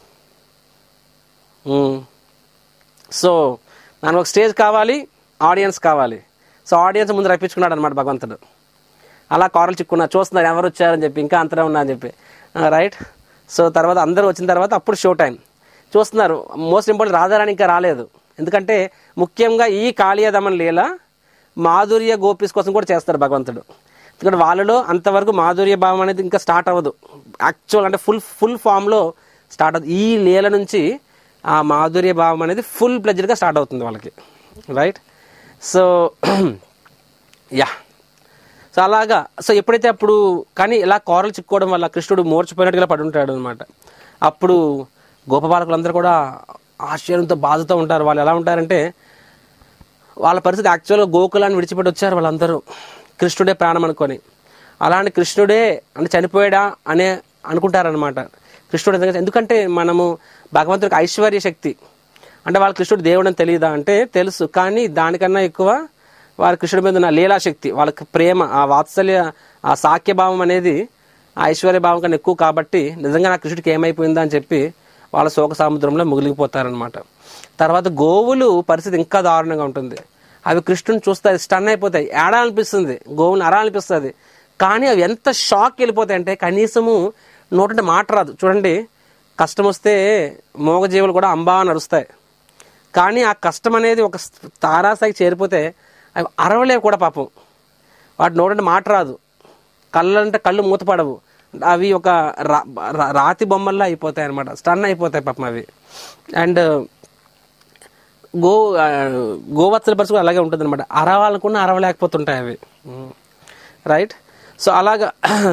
So దానికి ఒక స్టేజ్ కావాలి, ఆడియన్స్ కావాలి. సో ఆడియన్స్ ముందు రప్పించుకున్నాడు అనమాట భగవంతుడు. అలా కారలు చిక్కున్నారు, చూస్తున్నారు ఎవరు వచ్చారని చెప్పి, ఇంకా అంతనే ఉన్నా అని చెప్పి, రైట్. సో తర్వాత అందరూ వచ్చిన తర్వాత అప్పుడు షో టైం చూస్తున్నారు. మోస్ట్ ఇంపార్టెంట్ రాధారాణి ఇంకా రాలేదు. ఎందుకంటే ముఖ్యంగా ఈ కాళియాదమన్ లీల మాధుర్య గోపీస్ కోసం కూడా చేస్తారు భగవంతుడు. ఎందుకంటే వాళ్ళలో అంతవరకు మాధుర్య భావం అనేది ఇంకా స్టార్ట్ అవ్వదు యాక్చువల్, అంటే ఫుల్ ఫుల్ ఫామ్లో స్టార్ట్ అవుతుంది. ఈ లీల నుంచి ఆ మాధుర్య భావం అనేది ఫుల్ ప్లెజర్గా స్టార్ట్ అవుతుంది వాళ్ళకి, రైట్. సో యా సో అలాగా. సో ఎప్పుడైతే అప్పుడు కానీ ఇలా కోరలు చిక్కుకోవడం వల్ల కృష్ణుడు మోర్చిపోయినట్టుగా పడి ఉంటాడు అనమాట. అప్పుడు గోపబాలకులందరూ కూడా ఆశ్చర్యంతో బాధతో ఉంటారు. వాళ్ళు ఎలా ఉంటారంటే, వాళ్ళ పరిస్థితి యాక్చువల్గా గోకులాన్ని విడిచిపెట్టి వచ్చారు వాళ్ళందరూ కృష్ణుడే ప్రాణం అనుకొని. అలాంటి కృష్ణుడే అంటే చనిపోయాడా అనే అనుకుంటారనమాట. కృష్ణుడు ఎందుకంటే మనము భగవంతుడికి ఐశ్వర్య శక్తి, అంటే వాళ్ళ కృష్ణుడు దేవుడు అని తెలియదా అంటే తెలుసు, కానీ దానికన్నా ఎక్కువ వాళ్ళ కృష్ణుడి మీద ఉన్న లీలాశక్తి, వాళ్ళకి ప్రేమ, ఆ వాత్సల్య, ఆ సాఖ్యభావం అనేది ఆ ఐశ్వర్య భావం కన్నా ఎక్కువ. కాబట్టి నిజంగా నా కృష్ణుడికి ఏమైపోయిందా అని చెప్పి వాళ్ళ శోక సముద్రంలో ముగిలిపోతారనమాట. తర్వాత గోవులు పరిస్థితి ఇంకా దారుణంగా ఉంటుంది. అవి కృష్ణుని చూస్తాయి, స్టన్ అయిపోతాయి, ఏడా అనిపిస్తుంది, గోవుని అరా అనిపిస్తుంది. కానీ అవి ఎంత షాక్ వెళ్ళిపోతాయి అంటే కనీసము నోటంటే మాట రాదు. చూడండి, కష్టం వస్తే మోగజీవులు కూడా అంబా అని అరుస్తాయి. కానీ ఆ కష్టం అనేది ఒక తారాస్థాయికి చేరిపోతే అవి అరవలేవు కూడా పాపం. వాటి నోటంటే మాట రాదు, కళ్ళు అంటే కళ్ళు మూతపడవు, అవి ఒక రాతి బొమ్మల్లా అయిపోతాయి అనమాట, స్టన్ అయిపోతాయి పాపం అవి. అండ్ గో గోవత్సల పరిస్థితి అలాగే ఉంటుంది అనమాట, అరవాలనుకున్నా అరవలేకపోతుంటాయి అవి, రైట్. సో అలాగా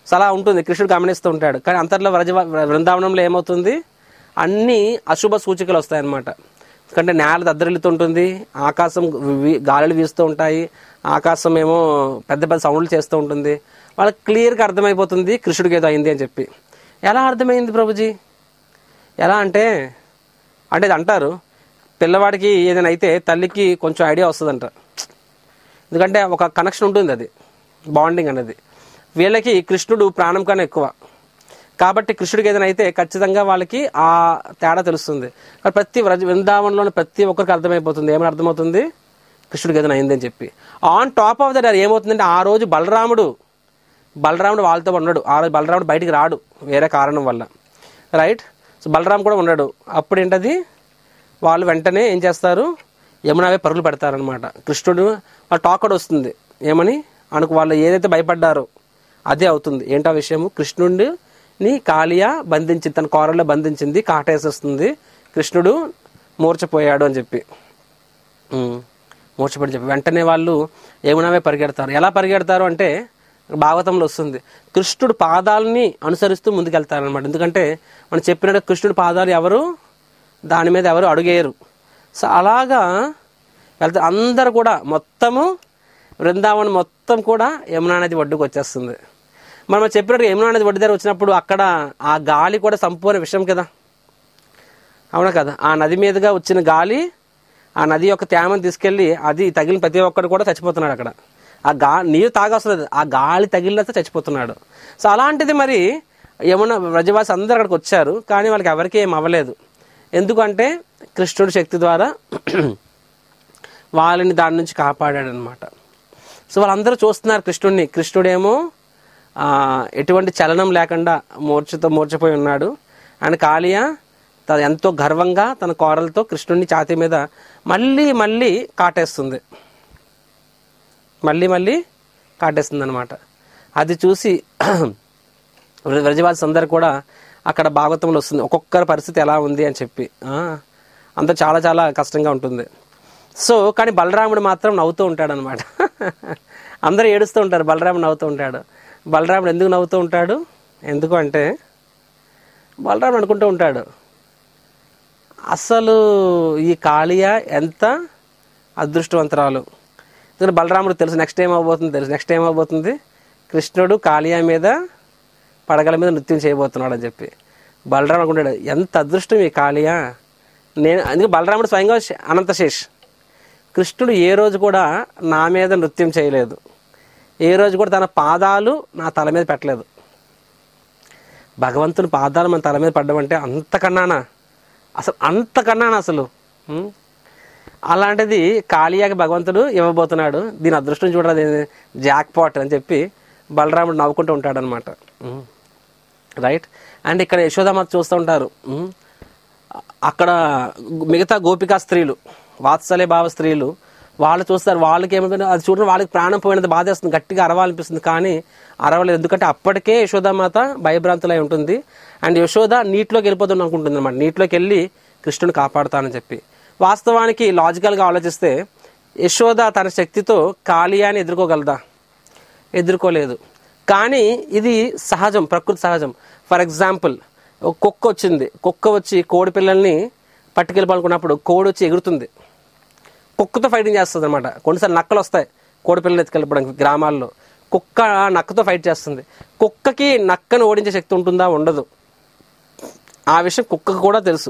సో అలా ఉంటుంది, కృష్ణుడు గమనిస్తూ ఉంటాడు. కానీ అంతర్లో వ్రజ బృందావనంలో ఏమవుతుంది, అన్నీ అశుభ సూచికలు వస్తాయన్నమాట. ఎందుకంటే నేల దద్దరిల్లుతుంటుంది, ఆకాశం గాలులు వీస్తూ ఉంటాయి, ఆకాశం ఏమో పెద్ద పెద్ద సౌండ్లు చేస్తూ ఉంటుంది. వాళ్ళకి క్లియర్గా అర్థమైపోతుంది కృష్ణుడికి ఏదో అయింది అని చెప్పి. ఎలా అర్థమైంది ప్రభుజీ? ఎలా అంటే అంటే ఇది అంటారు, పిల్లవాడికి ఏదైనా అయితే తల్లికి కొంచెం ఐడియా వస్తుందంట. ఎందుకంటే ఒక కనెక్షన్ ఉంటుంది, అది బాండింగ్ అనేది. వీళ్ళకి కృష్ణుడు ప్రాణం కన్నా ఎక్కువ కాబట్టి కృష్ణుడికి ఏదైనా అయితే ఖచ్చితంగా వాళ్ళకి ఆ తేడా తెలుస్తుంది. ప్రతి వ్రజ బృందావనంలోని ప్రతి ఒక్కరికి అర్థమైపోతుంది. ఏమైనా అర్థమవుతుంది, కృష్ణుడికి ఏదైనా అయిందని చెప్పి. ఆన్ టాప్ ఆఫ్ దట్ ఏమవుతుందంటే ఆ రోజు బలరాముడు బలరాముడు వాళ్ళతో ఉన్నాడు. ఆ రోజు బలరాముడు బయటికి రాడు వేరే కారణం వల్ల, రైట్. సో బలరాం కూడా ఉన్నాడు. అప్పుడు ఏంటది, వాళ్ళు వెంటనే ఏం చేస్తారు, యమునావే పరుగులు పెడతారనమాట. కృష్ణుడు వాళ్ళ టాకడ్ వస్తుంది ఏమని అనుకు, వాళ్ళు ఏదైతే భయపడ్డారో అదే అవుతుంది. ఏంటో విషయము, కృష్ణుడిని కాళియా బంధించింది, తన కోరల్లో బంధించింది, కాటేసేస్తుంది, కృష్ణుడు మూర్చపోయాడు అని చెప్పి మూర్చపడి చెప్పి వెంటనే వాళ్ళు యమునావే పరిగెడతారు. ఎలా పరిగెడతారు అంటే భాగవతంలో వస్తుంది, కృష్ణుడు పాదాలని అనుసరిస్తూ ముందుకెళ్తారనమాట. ఎందుకంటే మనం చెప్పినట్టు కృష్ణుడి పాదాలు ఎవరు దాని మీద ఎవరు అడుగేయరు. సో అలాగా వెళ్తే అందరు కూడా మొత్తము బృందావనం మొత్తం కూడా యమునా నది ఒడ్డుకు వచ్చేస్తుంది. మనం చెప్పినట్టు యమునా నది ఒడ్డు దగ్గర వచ్చినప్పుడు అక్కడ ఆ గాలి కూడా సంపూర్ణ విషయం కదా, అవునా కదా. ఆ నది మీదుగా వచ్చిన గాలి ఆ నది యొక్క తేమను తీసుకెళ్ళి అది తగిలిన ప్రతి ఒక్కరు కూడా చచ్చిపోతున్నాడు అక్కడ. ఆ గా నీరు తాగొస్తుంది, ఆ గాలి తగిలినంత చచ్చిపోతున్నాడు. సో అలాంటిది మరి యమున వ్రజవాసి అందరు అక్కడికి వచ్చారు, కానీ వాళ్ళకి ఎవరికి ఏం అవ్వలేదు. ఎందుకంటే కృష్ణుడి శక్తి ద్వారా వాళ్ళని దాని నుంచి కాపాడాడు అనమాట. సో వాళ్ళందరూ చూస్తున్నారు కృష్ణుడిని. కృష్ణుడేమో ఎటువంటి చలనం లేకుండా మూర్ఛతో మూర్ఛపోయి ఉన్నాడు. అండ్ కాళియ తన ఎంతో గర్వంగా తన కోరలతో కృష్ణుడిని ఛాతీ మీద మళ్ళీ మళ్ళీ కాటేస్తుంది, మళ్ళీ మళ్ళీ కాటేస్తుంది అనమాట. అది చూసి వ్రజవాసి అందరు కూడా అక్కడ భాగవతంలో వస్తుంది ఒక్కొక్కరి పరిస్థితి ఎలా ఉంది అని చెప్పి. అంత చాలా చాలా కష్టంగా ఉంటుంది. సో కానీ బలరాముడు మాత్రం నవ్వుతూ ఉంటాడు అనమాట. అందరూ ఏడుస్తూ ఉంటారు, బలరాముడు నవ్వుతూ ఉంటాడు. బలరాముడు ఎందుకు నవ్వుతూ ఉంటాడు, ఎందుకు అంటే బలరాముడు అనుకుంటూ ఉంటాడు, అసలు ఈ కాళియ ఎంత అదృష్టవంతరాలు. ఎందుకంటే బలరాముడు తెలుసు నెక్స్ట్ టైం అవ్వబోతుంది, తెలుసు నెక్స్ట్ టైం అవ్వబోతుంది కృష్ణుడు కాళియ మీద పడగల మీద నృత్యం చేయబోతున్నాడు అని చెప్పి. బలరాముడు అనుకుంటాడు, ఎంత అదృష్టం ఈ కాళియ. నేను అందుకే బలరాముడు స్వయంగా అనంతశేష్, కృష్ణుడు ఏ రోజు కూడా నా మీద నృత్యం చేయలేదు, ఏ రోజు కూడా తన పాదాలు నా తల మీద పెట్టలేదు. భగవంతుని పాదాలు మన తల మీద పడ్డమంటే అంతకన్నానా, అసలు అంతకన్నానా అసలు. అలాంటిది కాళియాకి భగవంతుడు ఇవ్వబోతున్నాడు, దీని అదృష్టం చూడరాదు, జాక్ పాట్ అని చెప్పి బలరాముడు నవ్వుకుంటూ ఉంటాడు అనమాట, రైట్. అండ్ ఇక్కడ యశోదామాత చూస్తూ ఉంటారు, అక్కడ మిగతా గోపికా స్త్రీలు, వాత్సల్య భావ స్త్రీలు వాళ్ళు చూస్తారు. వాళ్ళకి ఏమవుతుంది, అది చూడడం వాళ్ళకి ప్రాణం పోయినది బాధేస్తుంది, గట్టిగా అరవాలనిపిస్తుంది, కానీ అరవలేదు. ఎందుకంటే అప్పటికే యశోదామాత భయభ్రాంతులై ఉంటుంది. అండ్ యశోద నీటిలోకి వెళ్ళిపోతుంది అనుకుంటుంది అనమాట, నీటిలోకి వెళ్ళి కృష్ణుని కాపాడుతానని చెప్పి. వాస్తవానికి లాజికల్గా ఆలోచిస్తే యశోద తన శక్తితో కాళియాని ఎదుర్కోగలదా, ఎదుర్కోలేదు. కానీ ఇది సహజం, ప్రకృతి సహజం. ఫర్ ఎగ్జాంపుల్ ఒక కుక్క వచ్చింది, కుక్క వచ్చి కోడి పిల్లల్ని పట్టుకెళ్ళిపోవాలనుకున్నప్పుడు కోడి వచ్చి ఎగురుతుంది, కుక్కతో ఫైటింగ్ చేస్తుంది అనమాట. కొన్నిసార్లు నక్కలు వస్తాయి కోడి పిల్లలు ఎత్తుకెళ్ళిపోవడానికి గ్రామాల్లో, కుక్క నక్కతో ఫైట్ చేస్తుంది. కుక్కకి నక్కను ఓడించే శక్తి ఉంటుందా, ఉండదు. ఆ విషయం కుక్కకు కూడా తెలుసు,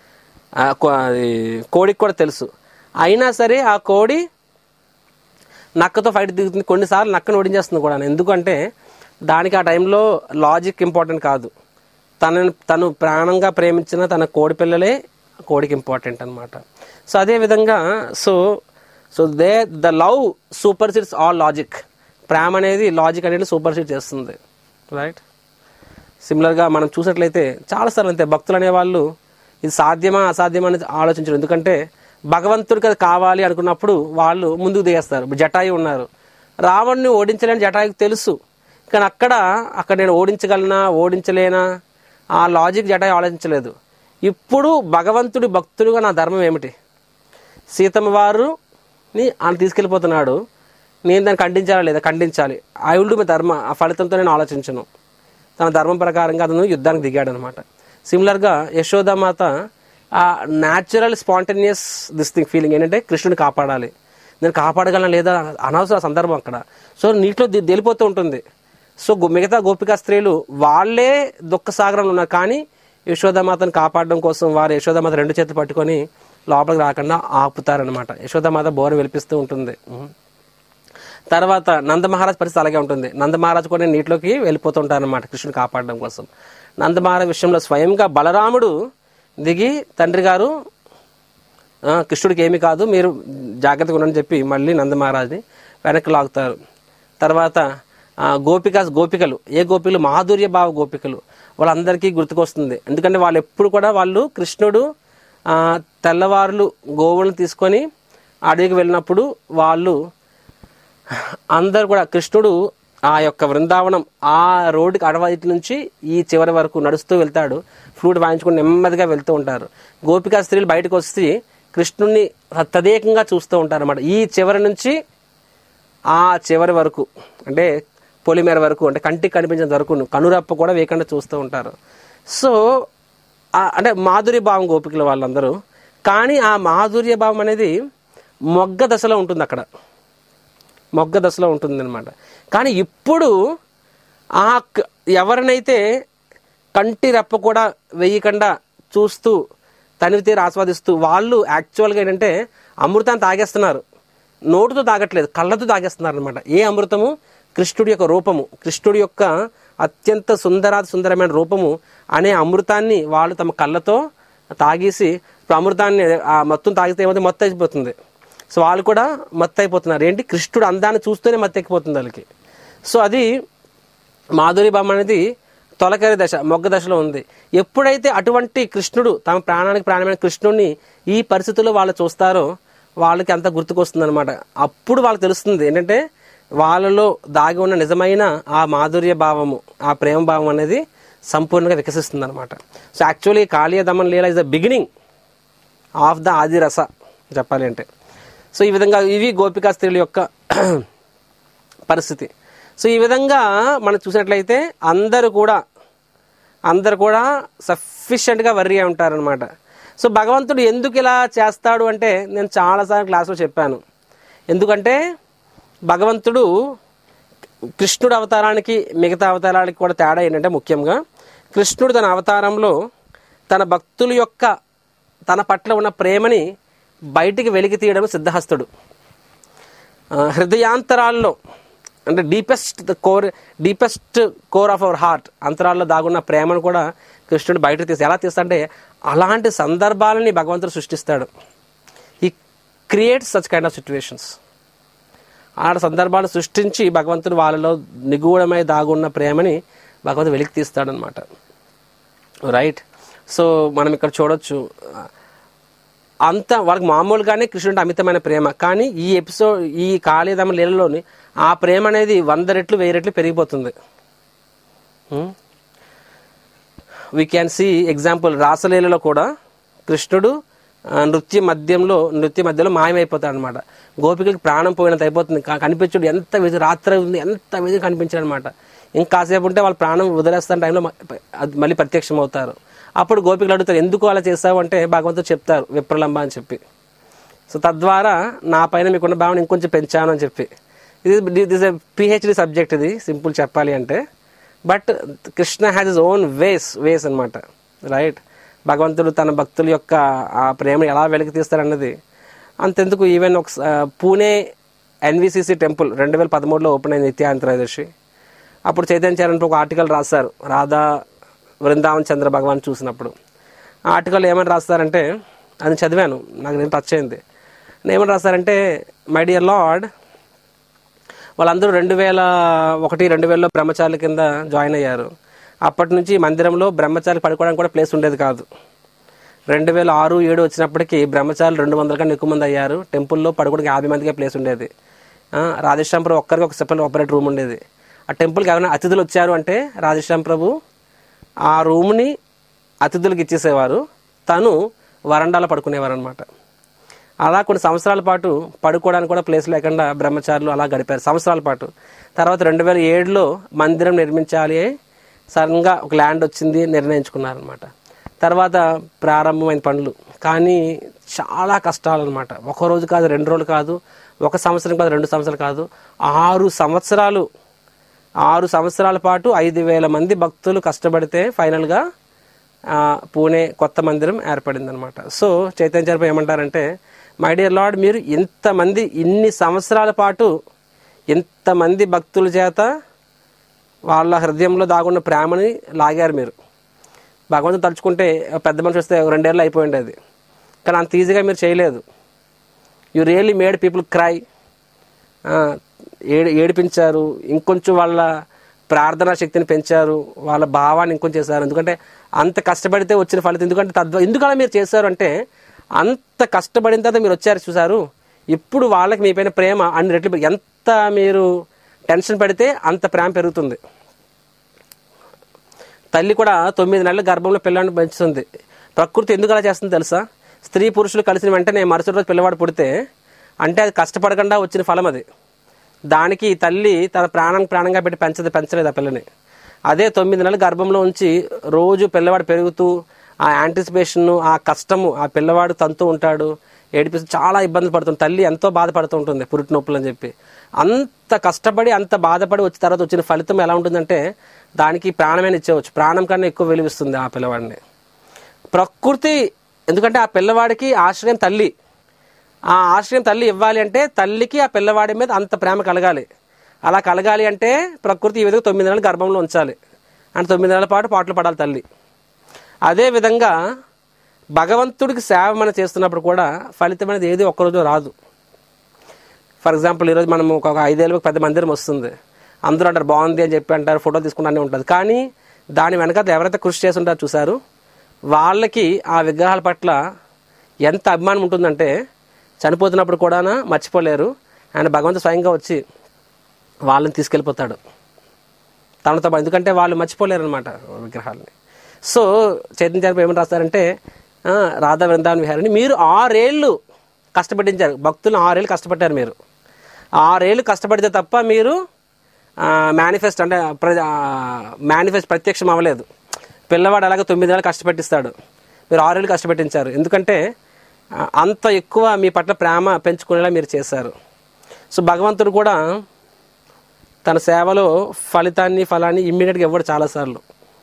కోడికి కూడా తెలుసు. అయినా సరే ఆ కోడి నక్కతో ఫైట్ దిగుతుంది, కొన్నిసార్లు నక్కను ఓడించేస్తుంది కూడా. ఎందుకంటే దానికి ఆ టైంలో లాజిక్ ఇంపార్టెంట్ కాదు, తనని తను ప్రాణంగా ప్రేమించిన తన కోడి పిల్లలే కోడికి ఇంపార్టెంట్ అనమాట. సో అదేవిధంగా so so they the love supersedes all logic. ప్రేమ అనేది లాజిక్ అనేది సూపర్ సీడ్ చేస్తుంది, రైట్. సిమిలర్గా మనం చూసినట్లయితే చాలాసార్లు అంతే, భక్తులు అనేవాళ్ళు ఇది సాధ్యమా అసాధ్యమా అనేది ఆలోచించరు. ఎందుకంటే భగవంతుడికి అది కావాలి అనుకున్నప్పుడు వాళ్ళు ముందుకు దిగేస్తారు. జటాయు ఉన్నారు, రావణ్ణి ఓడించలేని జటాయుకి తెలుసు, కానీ అక్కడ అక్కడ నేను ఓడించగలనా ఓడించలేనా ఆ లాజిక్ జటాయు ఆలోచించలేదు. ఇప్పుడు భగవంతుడి భక్తుడిగా నా ధర్మం ఏమిటి, సీతమ్మ వారుని ఆయన తీసుకెళ్ళిపోతున్నాడు, నేను దాన్ని ఖండించాలా లేదా, ఖండించాలి. ఐ విల్ డూ మై ధర్మ, ఆ ఫలితంతో నేను ఆలోచించను. తన ధర్మం ప్రకారంగా అతను యుద్ధానికి దిగాడు అనమాట. సిమిలర్గా యశోదామాత ఆ natural spontaneous this thing feeling ఏంటంటే కృష్ణుని కాపాడాలి, నేను కాపాడగలను లేదా అనవసర సందర్భం అక్కడ. సో నీటిలో తేలిపోతూ ఉంటుంది. సో మిగతా గోపికా స్త్రీలు వాళ్ళే దుఃఖ సాగరంలో ఉన్నారు, కానీ యశోదామాతను కాపాడడం కోసం వారు యశోదామాత రెండు చేతులు పట్టుకొని లోపలికి రాకుండా ఆపుతారనమాట. యశోదామాత బోర వెలిపిస్తూ ఉంటుంది. తర్వాత నందమహారాజ్ పరిస్థితి అలాగే ఉంటుంది. నందమహారాజ్ కూడా నీటిలోకి వెళ్ళిపోతూ ఉంటారనమాట కృష్ణుని కాపాడడం కోసం. నందమహారాజ్ విషయంలో స్వయంగా బలరాముడు దిగి తండ్రి గారు కృష్ణుడికి ఏమీ కాదు, మీరు జాగ్రత్తగా ఉండని చెప్పి మళ్ళీ నందమహారాజ్ని వెనక్కి లాగుతారు. తర్వాత గోపిక గోపికలు ఏ గోపికలు మాధుర్య భావ గోపికలు వాళ్ళందరికీ గుర్తుకొస్తుంది. ఎందుకంటే వాళ్ళు ఎప్పుడు కూడా వాళ్ళు కృష్ణుడు తెల్లవారులు గోవులను తీసుకొని అడవికి వెళ్ళినప్పుడు వాళ్ళు అందరు కూడా కృష్ణుడు ఆ యొక్క బృందావనం ఆ రోడ్డుకి అడవి నుంచి ఈ చివరి వరకు నడుస్తూ వెళ్తాడు, ఫ్లూట్ వాయించుకుని నెమ్మదిగా వెళ్తూ ఉంటారు. గోపికా స్త్రీలు బయటకు వచ్చి కృష్ణుడిని తదేకంగా చూస్తూ ఉంటారు అన్నమాట. ఈ చివరి నుంచి ఆ చివరి వరకు అంటే పొలిమేర వరకు అంటే కంటికి కనిపించిన వరకు కనురప్ప కూడా వేయకుండా చూస్తూ ఉంటారు. సో అంటే మాధుర్య భావం గోపికలు వాళ్ళందరూ. కానీ ఆ మాధుర్య భావం అనేది మొగ్గ దశలో ఉంటుంది, అక్కడ మొగ్గ దశలో ఉంటుంది అనమాట. కానీ ఇప్పుడు ఆ ఎవరినైతే కంటి రెప్ప కూడా వేయకుండా చూస్తూ తనివి తీరు ఆస్వాదిస్తూ వాళ్ళు యాక్చువల్గా ఏంటంటే అమృతాన్ని తాగేస్తున్నారు, నోటుతో తాగట్లేదు, కళ్ళతో తాగేస్తున్నారు అనమాట. ఏ అమృతము? కృష్ణుడి యొక్క రూపము, కృష్ణుడి యొక్క అత్యంత సుందరాతి సుందరమైన రూపము అనే అమృతాన్ని వాళ్ళు తమ కళ్ళతో తాగేసి ఇప్పుడు అమృతాన్ని ఆ మొత్తం తాగితే ఏమైతే మొత్తం అయిపోతుంది. సో వాళ్ళు కూడా మత్తు అయిపోతున్నారు. ఏంటి? కృష్ణుడు అందాన్ని చూస్తూనే మత్తు ఎక్కిపోతుంది వాళ్ళకి. సో అది మాధురి భావం అనేది తొలకరి దశ, మొగ్గ దశలో ఉంది. ఎప్పుడైతే అటువంటి కృష్ణుడు తమ ప్రాణానికి ప్రాణమైన కృష్ణుడిని ఈ పరిస్థితుల్లో వాళ్ళు చూస్తారో వాళ్ళకి అంత గుర్తుకొస్తుంది అనమాట. అప్పుడు వాళ్ళకి తెలుస్తుంది ఏంటంటే వాళ్ళలో దాగి ఉన్న నిజమైన ఆ మాధుర్య భావము, ఆ ప్రేమ భావం అనేది సంపూర్ణంగా వికసిస్తుంది అనమాట. So actually Kaliya daman leela is the beginning of the adi rasa చెప్పాలి అంటే. సో ఈ విధంగా ఇవి గోపికా స్త్రీల యొక్క పరిస్థితి. సో ఈ విధంగా మనం చూసినట్లయితే అందరూ కూడా అందరు కూడా సఫిషియెంట్గా వర్రీ అయి ఉంటారనమాట. సో భగవంతుడు ఎందుకు ఇలా చేస్తాడు అంటే నేను చాలాసార్లు క్లాస్లో చెప్పాను. ఎందుకంటే భగవంతుడు కృష్ణుడు అవతారానికి మిగతా అవతారానికి కూడా తేడా ఏంటంటే ముఖ్యంగా కృష్ణుడు తన అవతారంలో తన భక్తుల యొక్క తన పట్ల ఉన్న ప్రేమని బయటికి వెలికి తీయడం సిద్ధహస్తుడు. హృదయాంతరాల్లో అంటే deepest core deepest core of our heart అంతరాల్లో దాగున్న ప్రేమను కూడా కృష్ణుడు బయటకు తీసి ఎలా తీస్తాడంటే అలాంటి సందర్భాలని భగవంతుడు సృష్టిస్తాడు. He creates such kind of situations. ఆ సందర్భాలు సృష్టించి భగవంతుడు వాళ్ళలో నిగూఢమై దాగున్న ప్రేమని భగవంతుడు వెలికి తీస్తాడు అనమాట. రైట్. సో మనం ఇక్కడ చూడొచ్చు అంత వాళ్ళకి మామూలుగానే కృష్ణుడి అమితమైన ప్రేమ, కానీ ఈ ఎపిసోడ్ ఈ కాళీయదమ లీలలోని ఆ ప్రేమ అనేది వంద రెట్లు వెయ్యి రెట్లు పెరిగిపోతుంది. వీ క్యాన్ సీ ఎగ్జాంపుల్ రాసలీలలో కూడా కృష్ణుడు నృత్య మధ్యంలో నృత్య మధ్యలో మాయమైపోతాడు అనమాట. గోపికలకు ప్రాణం పోయినంత అయిపోతుంది, కనిపించుడు ఎంత వెది రాత్రి ఉంది ఎంత వెది కనిపించాడు అనమాట. ఇంకాసేపు ఉంటే వాళ్ళ ప్రాణం వదిలేస్తున్న టైంలో మళ్ళీ ప్రత్యక్షం అవుతారు. అప్పుడు గోపికలు అడుగుతారు ఎందుకు అలా చేస్తావు అంటే భగవంతుడు చెప్తారు విప్రలంబ అని చెప్పి. సో తద్వారా నా పైన మీకున్న భావన ఇంకొంచెం పెంచాను అని చెప్పి. ఇది దిస్ ఎ పిహెచ్డి సబ్జెక్ట్, ఇది సింపుల్ చెప్పాలి అంటే. But Krishna has his own ways ways అనమాట. రైట్. భగవంతుడు తన భక్తుల యొక్క ఆ ప్రేమను ఎలా వెలికి తీస్తారన్నది అంతెందుకు. ఈవెన్ ఒక పూణే ఎన్విసిసి టెంపుల్ రెండు వేల పదమూడులో ఓపెన్ అయింది నిత్యాంతరదర్శి. అప్పుడు చైతన్య చరణ్ ఒక ఆర్టికల్ రాశారు రాధా వృందావన్ చంద్ర భగవాన్ చూసినప్పుడు. ఆ ఆర్టికల్ ఏమని రాస్తారంటే అది చదివాను, నాకు నేను టచ్ అయింది. ఏమని రాస్తారంటే మై డియర్ లార్డ్, వాళ్ళందరూ రెండు వేల ఒకటి రెండు వేలలో బ్రహ్మచారుల కింద జాయిన్ అయ్యారు. అప్పటి నుంచి మందిరంలో బ్రహ్మచారులు పడుకోవడానికి కూడా ప్లేస్ ఉండేది కాదు. రెండు వేల ఆరు ఏడు వచ్చినప్పటికీ బ్రహ్మచారులు రెండు వందల కన్నా ఎక్కువ మంది అయ్యారు. టెంపుల్లో పడుకోవడానికి యాభై మందికే ప్లేస్ ఉండేది. రాధేశ్యామ్ ప్రభు ఒక్కరికి ఒక సెపరేట్ ఆపరేట్ రూమ్ ఉండేది. ఆ టెంపుల్కి ఎవరైనా అతిథులు వచ్చారు అంటే రాధేశ్యామ్ ప్రభు ఆ రూమ్ని అతిథులకు ఇచ్చేసేవారు, తను వరండాలో పడుకునేవారు అనమాట. అలా కొన్ని సంవత్సరాల పాటు పడుకోవడానికి కూడా ప్లేస్ లేకుండా బ్రహ్మచారులు అలా గడిపారు సంవత్సరాల పాటు. తర్వాత రెండు వేల ఏడులో మందిరం నిర్మించాలి, సడన్గా ఒక ల్యాండ్ వచ్చింది నిర్ణయించుకున్నారనమాట. తర్వాత ప్రారంభమైన పనులు, కానీ చాలా కష్టాలు అనమాట. ఒక రోజు కాదు, రెండు రోజులు కాదు, ఒక సంవత్సరం కాదు, రెండు సంవత్సరాలు కాదు, ఆరు సంవత్సరాలు ఆరు సంవత్సరాల పాటు ఐదు వేల మంది భక్తులు కష్టపడితే ఫైనల్గా పూణే కొత్త మందిరం ఏర్పడింది అనమాట. సో చైతన్య చరిత్ర ఏమంటారంటే, మై డియర్ లార్డ్, మీరు ఇంతమంది ఇన్ని సంవత్సరాల పాటు ఇంతమంది భక్తుల చేత వాళ్ళ హృదయంలో దాగున్న ప్రేమని లాగారు మీరు. భగవంతుడు తలుచుకుంటే పెద్ద మనిషి వస్తే రెండేళ్ళు అయిపోయి ఉండేది, కానీ అంత ఈజీగా మీరు చేయలేదు. You really made people cry. ఏడి ఏడిపించారు, ఇంకొంచెం వాళ్ళ ప్రార్థనా శక్తిని పెంచారు, వాళ్ళ భావాన్ని ఇంకొంచెం చేశారు. ఎందుకంటే అంత కష్టపడితే వచ్చిన ఫలితం. ఎందుకంటే తద్వా ఎందుకలా మీరు చేశారు అంటే, అంత కష్టపడిన తర్వాత మీరు వచ్చారు చూసారు, ఇప్పుడు వాళ్ళకి మీ పైన ప్రేమ అన్ని రెట్లు. ఎంత మీరు టెన్షన్ పడితే అంత ప్రేమ పెరుగుతుంది. తల్లి కూడా తొమ్మిది నెలల గర్భంలో పిల్లాడిని పెంచుతుంది. ప్రకృతి ఎందుకు అలా చేస్తుంది తెలుసా? స్త్రీ పురుషులు కలిసిన వెంటనే మరుసటి రోజు పిల్లవాడు పుడితే అంటే అది కష్టపడకుండా వచ్చిన ఫలం అది. దానికి తల్లి తన ప్రాణం ప్రాణంగా పెట్టి పెంచదు పెంచలేదు ఆ పిల్లని. అదే తొమ్మిది నెలల గర్భంలో ఉంచి రోజు పిల్లవాడు పెరుగుతూ ఆ యాంటిసిపేషన్, ఆ కష్టము, ఆ పిల్లవాడు తంతూ ఉంటాడు, ఏడిపిస్తూ చాలా ఇబ్బంది పడుతుంది. తల్లి ఎంతో బాధపడుతూ ఉంటుంది పురిటి నొప్పులు అని చెప్పి. అంత కష్టపడి అంత బాధపడి వచ్చిన తర్వాత వచ్చిన ఫలితం ఎలా ఉంటుందంటే, దానికి ప్రాణమైన ఇచ్చేవచ్చు, ప్రాణం కన్నా ఎక్కువ వెలువిస్తుంది ఆ పిల్లవాడిని. ప్రకృతి ఎందుకంటే ఆ పిల్లవాడికి ఆశ్రయం తల్లి. ఆ ఆశ్రయం తల్లి ఇవ్వాలి అంటే తల్లికి ఆ పిల్లవాడి మీద అంత ప్రేమ కలగాలి. అలా కలగాలి అంటే ప్రకృతి ఈ విధంగా తొమ్మిది నెలలు గర్భంలో ఉంచాలి. అంటే తొమ్మిది నెలల పాటు పాటలు పడాలి తల్లి. అదేవిధంగా భగవంతుడికి సేవ మనం చేస్తున్నప్పుడు కూడా ఫలితం అనేది ఏది ఒక్కరోజు రాదు. ఫర్ ఎగ్జాంపుల్ ఈరోజు మనం ఒక ఐదేళ్ళకి పెద్ద మందిరం వస్తుంది, అందరూ అంటారు బాగుంది అని చెప్పి అంటారు, ఫోటో తీసుకుంటానే ఉంటుంది. కానీ దాని వెనకాల ఎవరైతే కృషి చేసి ఉంటారో చూసారు, వాళ్ళకి ఆ విగ్రహాల పట్ల ఎంత అభిమానం ఉంటుందంటే చనిపోతున్నప్పుడు కూడా మర్చిపోలేరు. ఆయన భగవంతుడు స్వయంగా వచ్చి వాళ్ళని తీసుకెళ్ళిపోతాడు తనతో. ఎందుకంటే వాళ్ళు మర్చిపోలేరు అనమాట విగ్రహాలని. సో చైతన్య చరిత్ర ఏమని రాస్తారంటే, రాధా వృందావన విహారిని మీరు ఆరేళ్ళు కష్టపడించారు, భక్తులను ఆరేళ్ళు కష్టపడ్డారు. మీరు ఆరేళ్ళు కష్టపడితే తప్ప మీరు మేనిఫెస్ట్ అంటే మేనిఫెస్ట్ ప్రత్యక్షం అవ్వలేదు. పిల్లవాడు అలాగే తొమ్మిది నెలలు కష్టపెట్టిస్తాడు, మీరు ఆరేళ్ళు కష్టపెట్టించారు. ఎందుకంటే అంత ఎక్కువ మీ పట్ల ప్రేమ పెంచుకునేలా మీరు చేశారు. సో భగవంతుడు కూడా తన సేవలో ఫలితాన్ని ఫలాన్ని ఇమ్మీడియట్గా ఇవ్వడు చాలాసార్లు.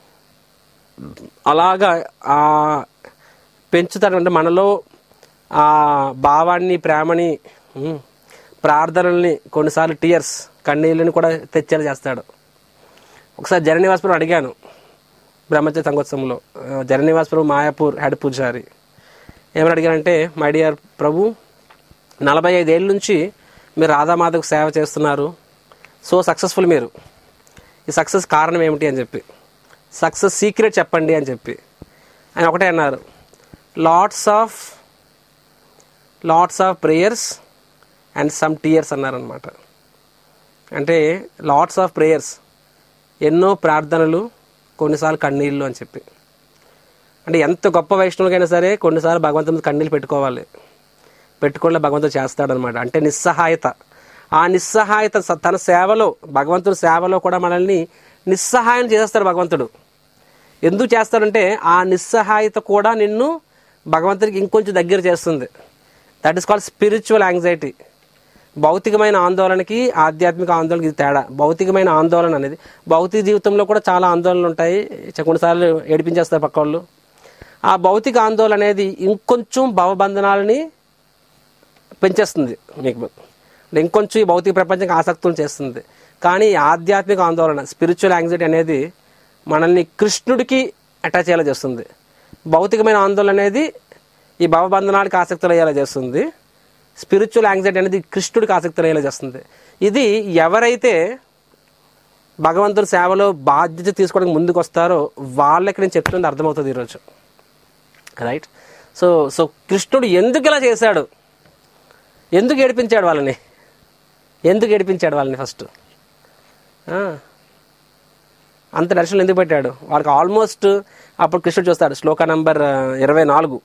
అలాగా పెంచుతాడు. అంటే మనలో ఆ భావాన్ని, ప్రేమని, ప్రార్థనల్ని, కొన్నిసార్లు టీయర్స్ కన్నీళ్ళని కూడా తెచ్చేలా చేస్తాడు. ఒకసారి జననివాసపురం అడిగాను బ్రహ్మచర్య సంగోత్సవంలో. జననివాసపురం మాయాపూర్ హెడ్ పూజారి ఏమని అడిగానంటే, మై డియర్ ప్రభు, నలభై ఐదేళ్ళ నుంచి మీరు రాధామాధకు సేవ చేస్తున్నారు, సో సక్సెస్ఫుల్ మీరు, ఈ సక్సెస్ కారణం ఏమిటి అని చెప్పి, సక్సెస్ సీక్రెట్ చెప్పండి అని చెప్పి ఆయన ఒకటే అన్నారు, lots of lots of prayers and some tears అన్నారనమాట. అంటే లాట్స్ ఆఫ్ ప్రేయర్స్, ఎన్నో ప్రార్థనలు, కొన్నిసార్లు కన్నీళ్ళు అని చెప్పి. అంటే ఎంత గొప్ప వైష్ణవులకైనా సరే కొన్నిసార్లు భగవంతుడి కన్నీళ్ళు పెట్టుకోవాలి, పెట్టుకోవడం భగవంతుడు చేస్తాడనమాట. అంటే నిస్సహాయత, ఆ నిస్సహాయత తన సేవలో, భగవంతుడి సేవలో కూడా మనల్ని నిస్సహాయం చేసేస్తాడు భగవంతుడు. ఎందుకు చేస్తాడంటే ఆ నిస్సహాయత కూడా నిన్ను భగవంతుడికి ఇంకొంచెం దగ్గర చేస్తుంది. That is called spiritual anxiety. భౌతికమైన ఆందోళనకి ఆధ్యాత్మిక ఆందోళనకి ఇది తేడా. భౌతికమైన ఆందోళన అనేది, భౌతిక జీవితంలో కూడా చాలా ఆందోళనలు ఉంటాయి, కొన్నిసార్లు ఏడిపించేస్తారు పక్క వాళ్ళు. ఆ భౌతిక ఆందోళన అనేది ఇంకొంచెం భవబంధనాలని పెంచేస్తుంది మీకు, ఇంకొంచెం ఈ భౌతిక ప్రపంచానికి ఆసక్తులు చేస్తుంది. కానీ ఆధ్యాత్మిక ఆందోళన, స్పిరిచువల్ యాంగ్జైటీ అనేది మనల్ని కృష్ణుడికి అటాచ్ అయ్యేలా చేస్తుంది. భౌతికమైన ఆందోళన అనేది ఈ భవబంధనానికి ఆసక్తులు అయ్యేలా చేస్తుంది. స్పిరిచువల్ యాంగ్జైటీ అనేది కృష్ణుడికి ఆసక్తులు అయ్యేలా చేస్తుంది. ఇది ఎవరైతే భగవంతుడి సేవలో బాధ్యత తీసుకోవడానికి ముందుకు వస్తారో వాళ్ళకి నేను చెప్తుంది అర్థమవుతుంది ఈరోజు, రైట్? సో సో కృష్ణుడు ఎందుకు ఇలా చేశాడు, ఎందుకు ఏడిపించాడు వాళ్ళని, ఎందుకు ఏడిపించాడు వాళ్ళని ఫస్ట్ అంత దర్శనం ఎందుకు పెట్టాడు వాళ్ళకి? ఆల్మోస్ట్ అప్పుడు కృష్ణుడు చూస్తాడు, శ్లోక నంబర్ ఇరవై నాలుగు,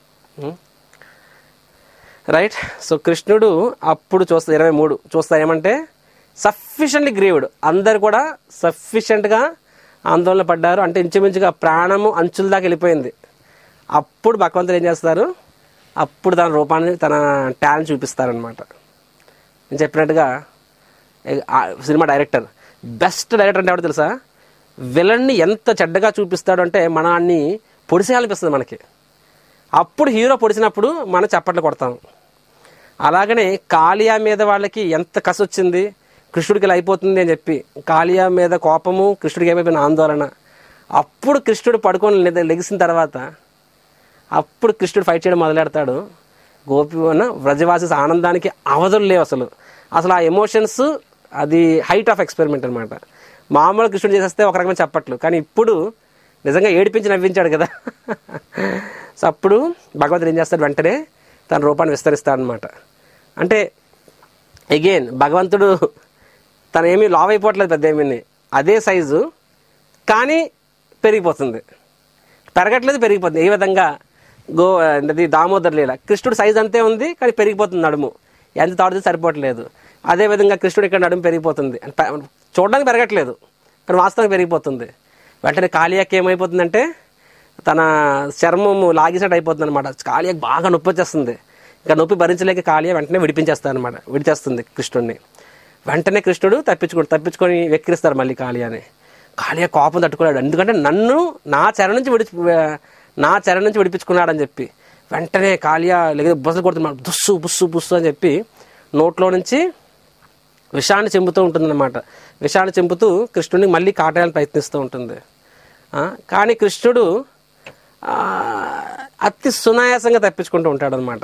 రైట్? సో కృష్ణుడు అప్పుడు చూస్తా ఇరవై మూడు చూస్తా ఏమంటే, సఫిషియెంట్లీ గ్రీవ్డ్, అందరు కూడా సఫిషియెంట్గా ఆందోళన పడ్డారు. అంటే ఇంచుమించుగా ప్రాణము అంచుల దాకా వెళ్ళిపోయింది. అప్పుడు భగవంతుడు ఏం చేస్తారు, అప్పుడు తన రూపాన్ని తన టాలెంట్ చూపిస్తారనమాట. నేను చెప్పినట్టుగా సినిమా డైరెక్టర్, బెస్ట్ డైరెక్టర్ అంటే ఎవడో తెలుసా, విలన్ని ఎంత చెడ్డగా చూపిస్తాడు అంటే మనల్ని పొడిసేయాలనిపిస్తుంది మనకి. అప్పుడు హీరో పొడిచినప్పుడు మనం చప్పట్లు కొడతాం. అలాగనే కాళియా మీద వాళ్ళకి ఎంత కసి వచ్చింది, కృష్ణుడికి ఇలా అయిపోతుంది అని చెప్పి కాళియా మీద కోపము, కృష్ణుడికి ఏమైపోయిన ఆందోళన. అప్పుడు కృష్ణుడు పడుకొని లెగిసిన తర్వాత అప్పుడు కృష్ణుడు ఫైట్ చేయడం మొదలెడతాడు. గోపి అన్న వ్రజవాసి ఆనందానికి అవధులు లేవు అసలు. అసలు ఆ ఎమోషన్స్ అది హైట్ ఆఫ్ ఎక్స్పెరిమెంట్ అనమాట. మామూలు కృష్ణుడు చేసేస్తే ఒక రకమైన చెప్పట్లు, కానీ ఇప్పుడు నిజంగా ఏడిపించి నవ్వించాడు కదా. సో అప్పుడు భగవంతుడు ఏం చేస్తాడు, వెంటనే తన రూపాన్ని విస్తరిస్తాడనమాట. అంటే అగైన్ భగవంతుడు తను ఏమీ లావ్ అయిపోవట్లేదు, పెద్ద ఏమీ అదే సైజు కానీ పెరిగిపోతుంది, పెరగట్లేదు పెరిగిపోతుంది. ఏ విధంగా గో అది దామోదర్ లీల, కృష్ణుడు సైజ్ అంతే ఉంది కానీ పెరిగిపోతుంది నడుము, ఎంత తాడితే సరిపోవట్లేదు. అదేవిధంగా కృష్ణుడు ఇక్కడ నడుము పెరిగిపోతుంది, చూడడానికి పెరగట్లేదు కానీ వాస్తవంగా పెరిగిపోతుంది. వెంటనే కాళియాకి ఏమైపోతుందంటే తన చర్మము లాగేసినట్టు అయిపోతుంది అనమాట. కాళియాకి బాగా నొప్పి వచ్చేస్తుంది. ఇంకా నొప్పి భరించలేక కాళియా వెంటనే విడిపించేస్తాడు అనమాట, విడిచేస్తుంది కృష్ణుడిని. వెంటనే కృష్ణుడు తప్పించుకుంటు తప్పించుకొని వెక్కిరిస్తారు మళ్ళీ కాళియాని. కాళియా కోపం తట్టుకున్నాడు, ఎందుకంటే నన్ను నా చెర నుంచి విడి నా చెర నుంచి విడిపించుకున్నాడని చెప్పి. వెంటనే కాళియా లేదా బుసలు కొడుతున్నాడు, బుస్సు బుస్సు బుస్సు అని చెప్పి నోట్లో నుంచి విషాన్ని చెంపుతూ ఉంటుందన్నమాట. విషాన్ని చెంపుతూ కృష్ణుడిని మళ్ళీ కాటేయాలని ప్రయత్నిస్తూ ఉంటుంది. కానీ కృష్ణుడు అతి సునాయాసంగా తప్పించుకుంటూ ఉంటాడు అనమాట.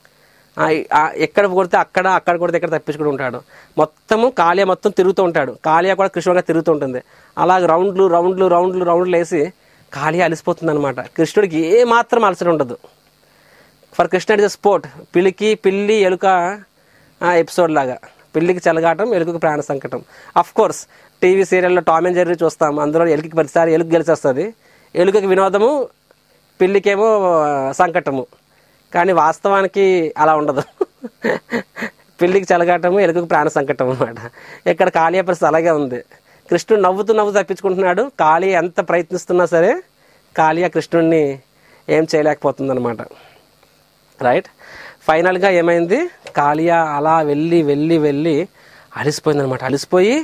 ఎక్కడ కొడితే అక్కడ, అక్కడ కొడితే ఎక్కడ తప్పించుకుంటూ ఉంటాడు. మొత్తము కాళియా మొత్తం తిరుగుతూ ఉంటాడు, కాళియా కూడా కృష్ణుడిగా తిరుగుతూ ఉంటుంది. అలాగే రౌండ్లు రౌండ్లు రౌండ్లు రౌండ్లు వేసి కాళియా అలిసిపోతుంది అనమాట. కృష్ణుడికి ఏ మాత్రం అలసట ఉండదు. For Krishna it is sport. పిల్లికి పిల్లి ఎలుక ఎపిసోడ్ లాగా, పిల్లికి చెలగాటం ఎలుకకి ప్రాణ సంకటం. అఫ్ కోర్స్ టీవీ సీరియల్లో టామ్ అండ్ జెర్రీ చూస్తాం, అందులో ఎలుకకి ప్రతిసారి ఎలుక గెలిచేస్తుంది, ఎలుకకి వినోదము, పిల్లికేమో సంకటము. కానీ వాస్తవానికి అలా ఉండదు. పిల్లికి చెలగాటము, ఎలుకకి ప్రాణ సంకటం అనమాట. ఇక్కడ కాళియా పరిస్థితి అలాగే ఉంది. కృష్ణుడు నవ్వుతూ నవ్వుతూ తప్పించుకుంటున్నాడు. కాళియా ఎంత ప్రయత్నిస్తున్నా సరే కాళియా కృష్ణుడిని ఏం చేయలేకపోతుంది అనమాట. రైట్. ఫైనల్గా ఏమైంది, కాళియా అలా వెళ్ళి వెళ్ళి వెళ్ళి అలిసిపోయింది అనమాట. అలిసిపోయి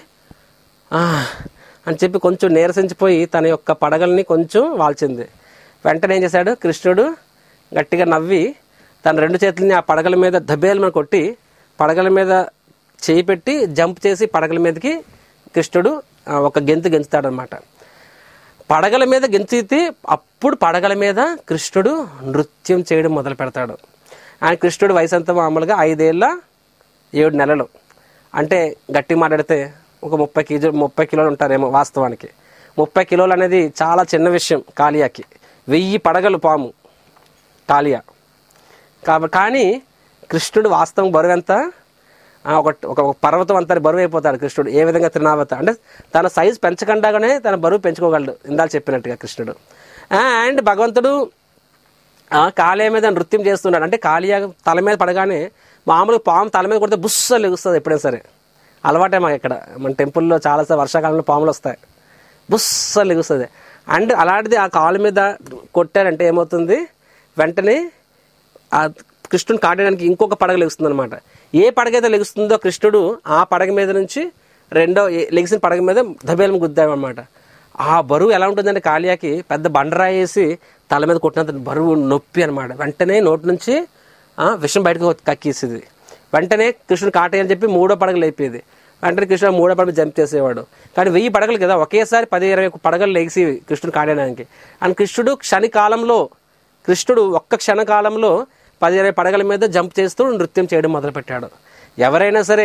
అని చెప్పి కొంచెం నీరసించిపోయి తన యొక్క పడగల్ని కొంచెం వాల్చింది. వెంటనే ఏం చేశాడు, కృష్ణుడు గట్టిగా నవ్వి తన రెండు చేతులని ఆ పడగల మీద దబేలు మీద కొట్టి పడగల మీద చేయి పెట్టి జంప్ చేసి పడగల మీదకి కృష్ణుడు ఒక గెంతు గెంచుతాడనమాట. పడగల మీద గెంచితే అప్పుడు పడగల మీద కృష్ణుడు నృత్యం చేయడం మొదలు పెడతాడు. ఆయన కృష్ణుడు వయసు అంతా మామూలుగా ఐదేళ్ళ ఏడు నెలలు, అంటే గట్టి మాట్లాడితే ఒక ముప్పై కేజీ ముప్పై కిలోలు ఉంటారేమో వాస్తవానికి. ముప్పై కిలోలు అనేది చాలా చిన్న విషయం కాళియాకి. వెయ్యి పడగలు పాము కాళియా కాబట్టి. కానీ కృష్ణుడు వాస్తవం బరువు ఎంత, ఒక ఒక పర్వతం అంతా బరువు అయిపోతాడు కృష్ణుడు. ఏ విధంగా త్రినావత అంటే తన సైజు పెంచకుండానే తన బరువు పెంచుకోగలడు, ఇందాక చెప్పినట్టుగా కృష్ణుడు. అండ్ భగవంతుడు కాళియా మీద నృత్యం చేస్తున్నాడు. అంటే కాళియా తల మీద పడగానే మామూలుగా పాము తల మీద కొడితే బుస్స లెగుస్తుంది ఎప్పుడైనా సరే, అలవాటే మాకు ఇక్కడ. మన టెంపుల్లో చాలాసార్లు వర్షాకాలంలో పాములు వస్తాయి, బుస్స లెగుస్తుంది. అండ్ అలాంటిది ఆ కాలు మీద కొట్టారంటే ఏమవుతుంది, వెంటనే ఆ కృష్ణుని కాటడానికి ఇంకొక పడగ లెగుస్తుంది అనమాట. ఏ పడగైతే లెగుస్తుందో కృష్ణుడు ఆ పడగ మీద నుంచి రెండో లెగిసిన పడగ మీద దబేలం గుద్దాడు అనమాట. ఆ బరువు ఎలా ఉంటుందంటే కాళియాకి పెద్ద బండరాయి వేసి తల మీద కొట్టినంత బరువు నొప్పి అనమాట. వెంటనే నోటి నుంచి విషం బయటకు కక్కేసేది. వెంటనే కృష్ణుడు కాటేయని చెప్పి మూడో పడగలు లేపేది. వెంటనే కృష్ణుడు మూడో పడగలు జంప్ చేసేవాడు. కానీ వెయ్యి పడగలు కదా, ఒకేసారి పది ఇరవై పడగలు లేచి కృష్ణుడు కాటేయడానికి. అండ్ కృష్ణుడు క్షణకాలంలో కృష్ణుడు ఒక్క క్షణకాలంలో పది ఇరవై పడగల మీద జంప్ చేస్తూ నృత్యం చేయడం మొదలుపెట్టాడు. ఎవరైనా సరే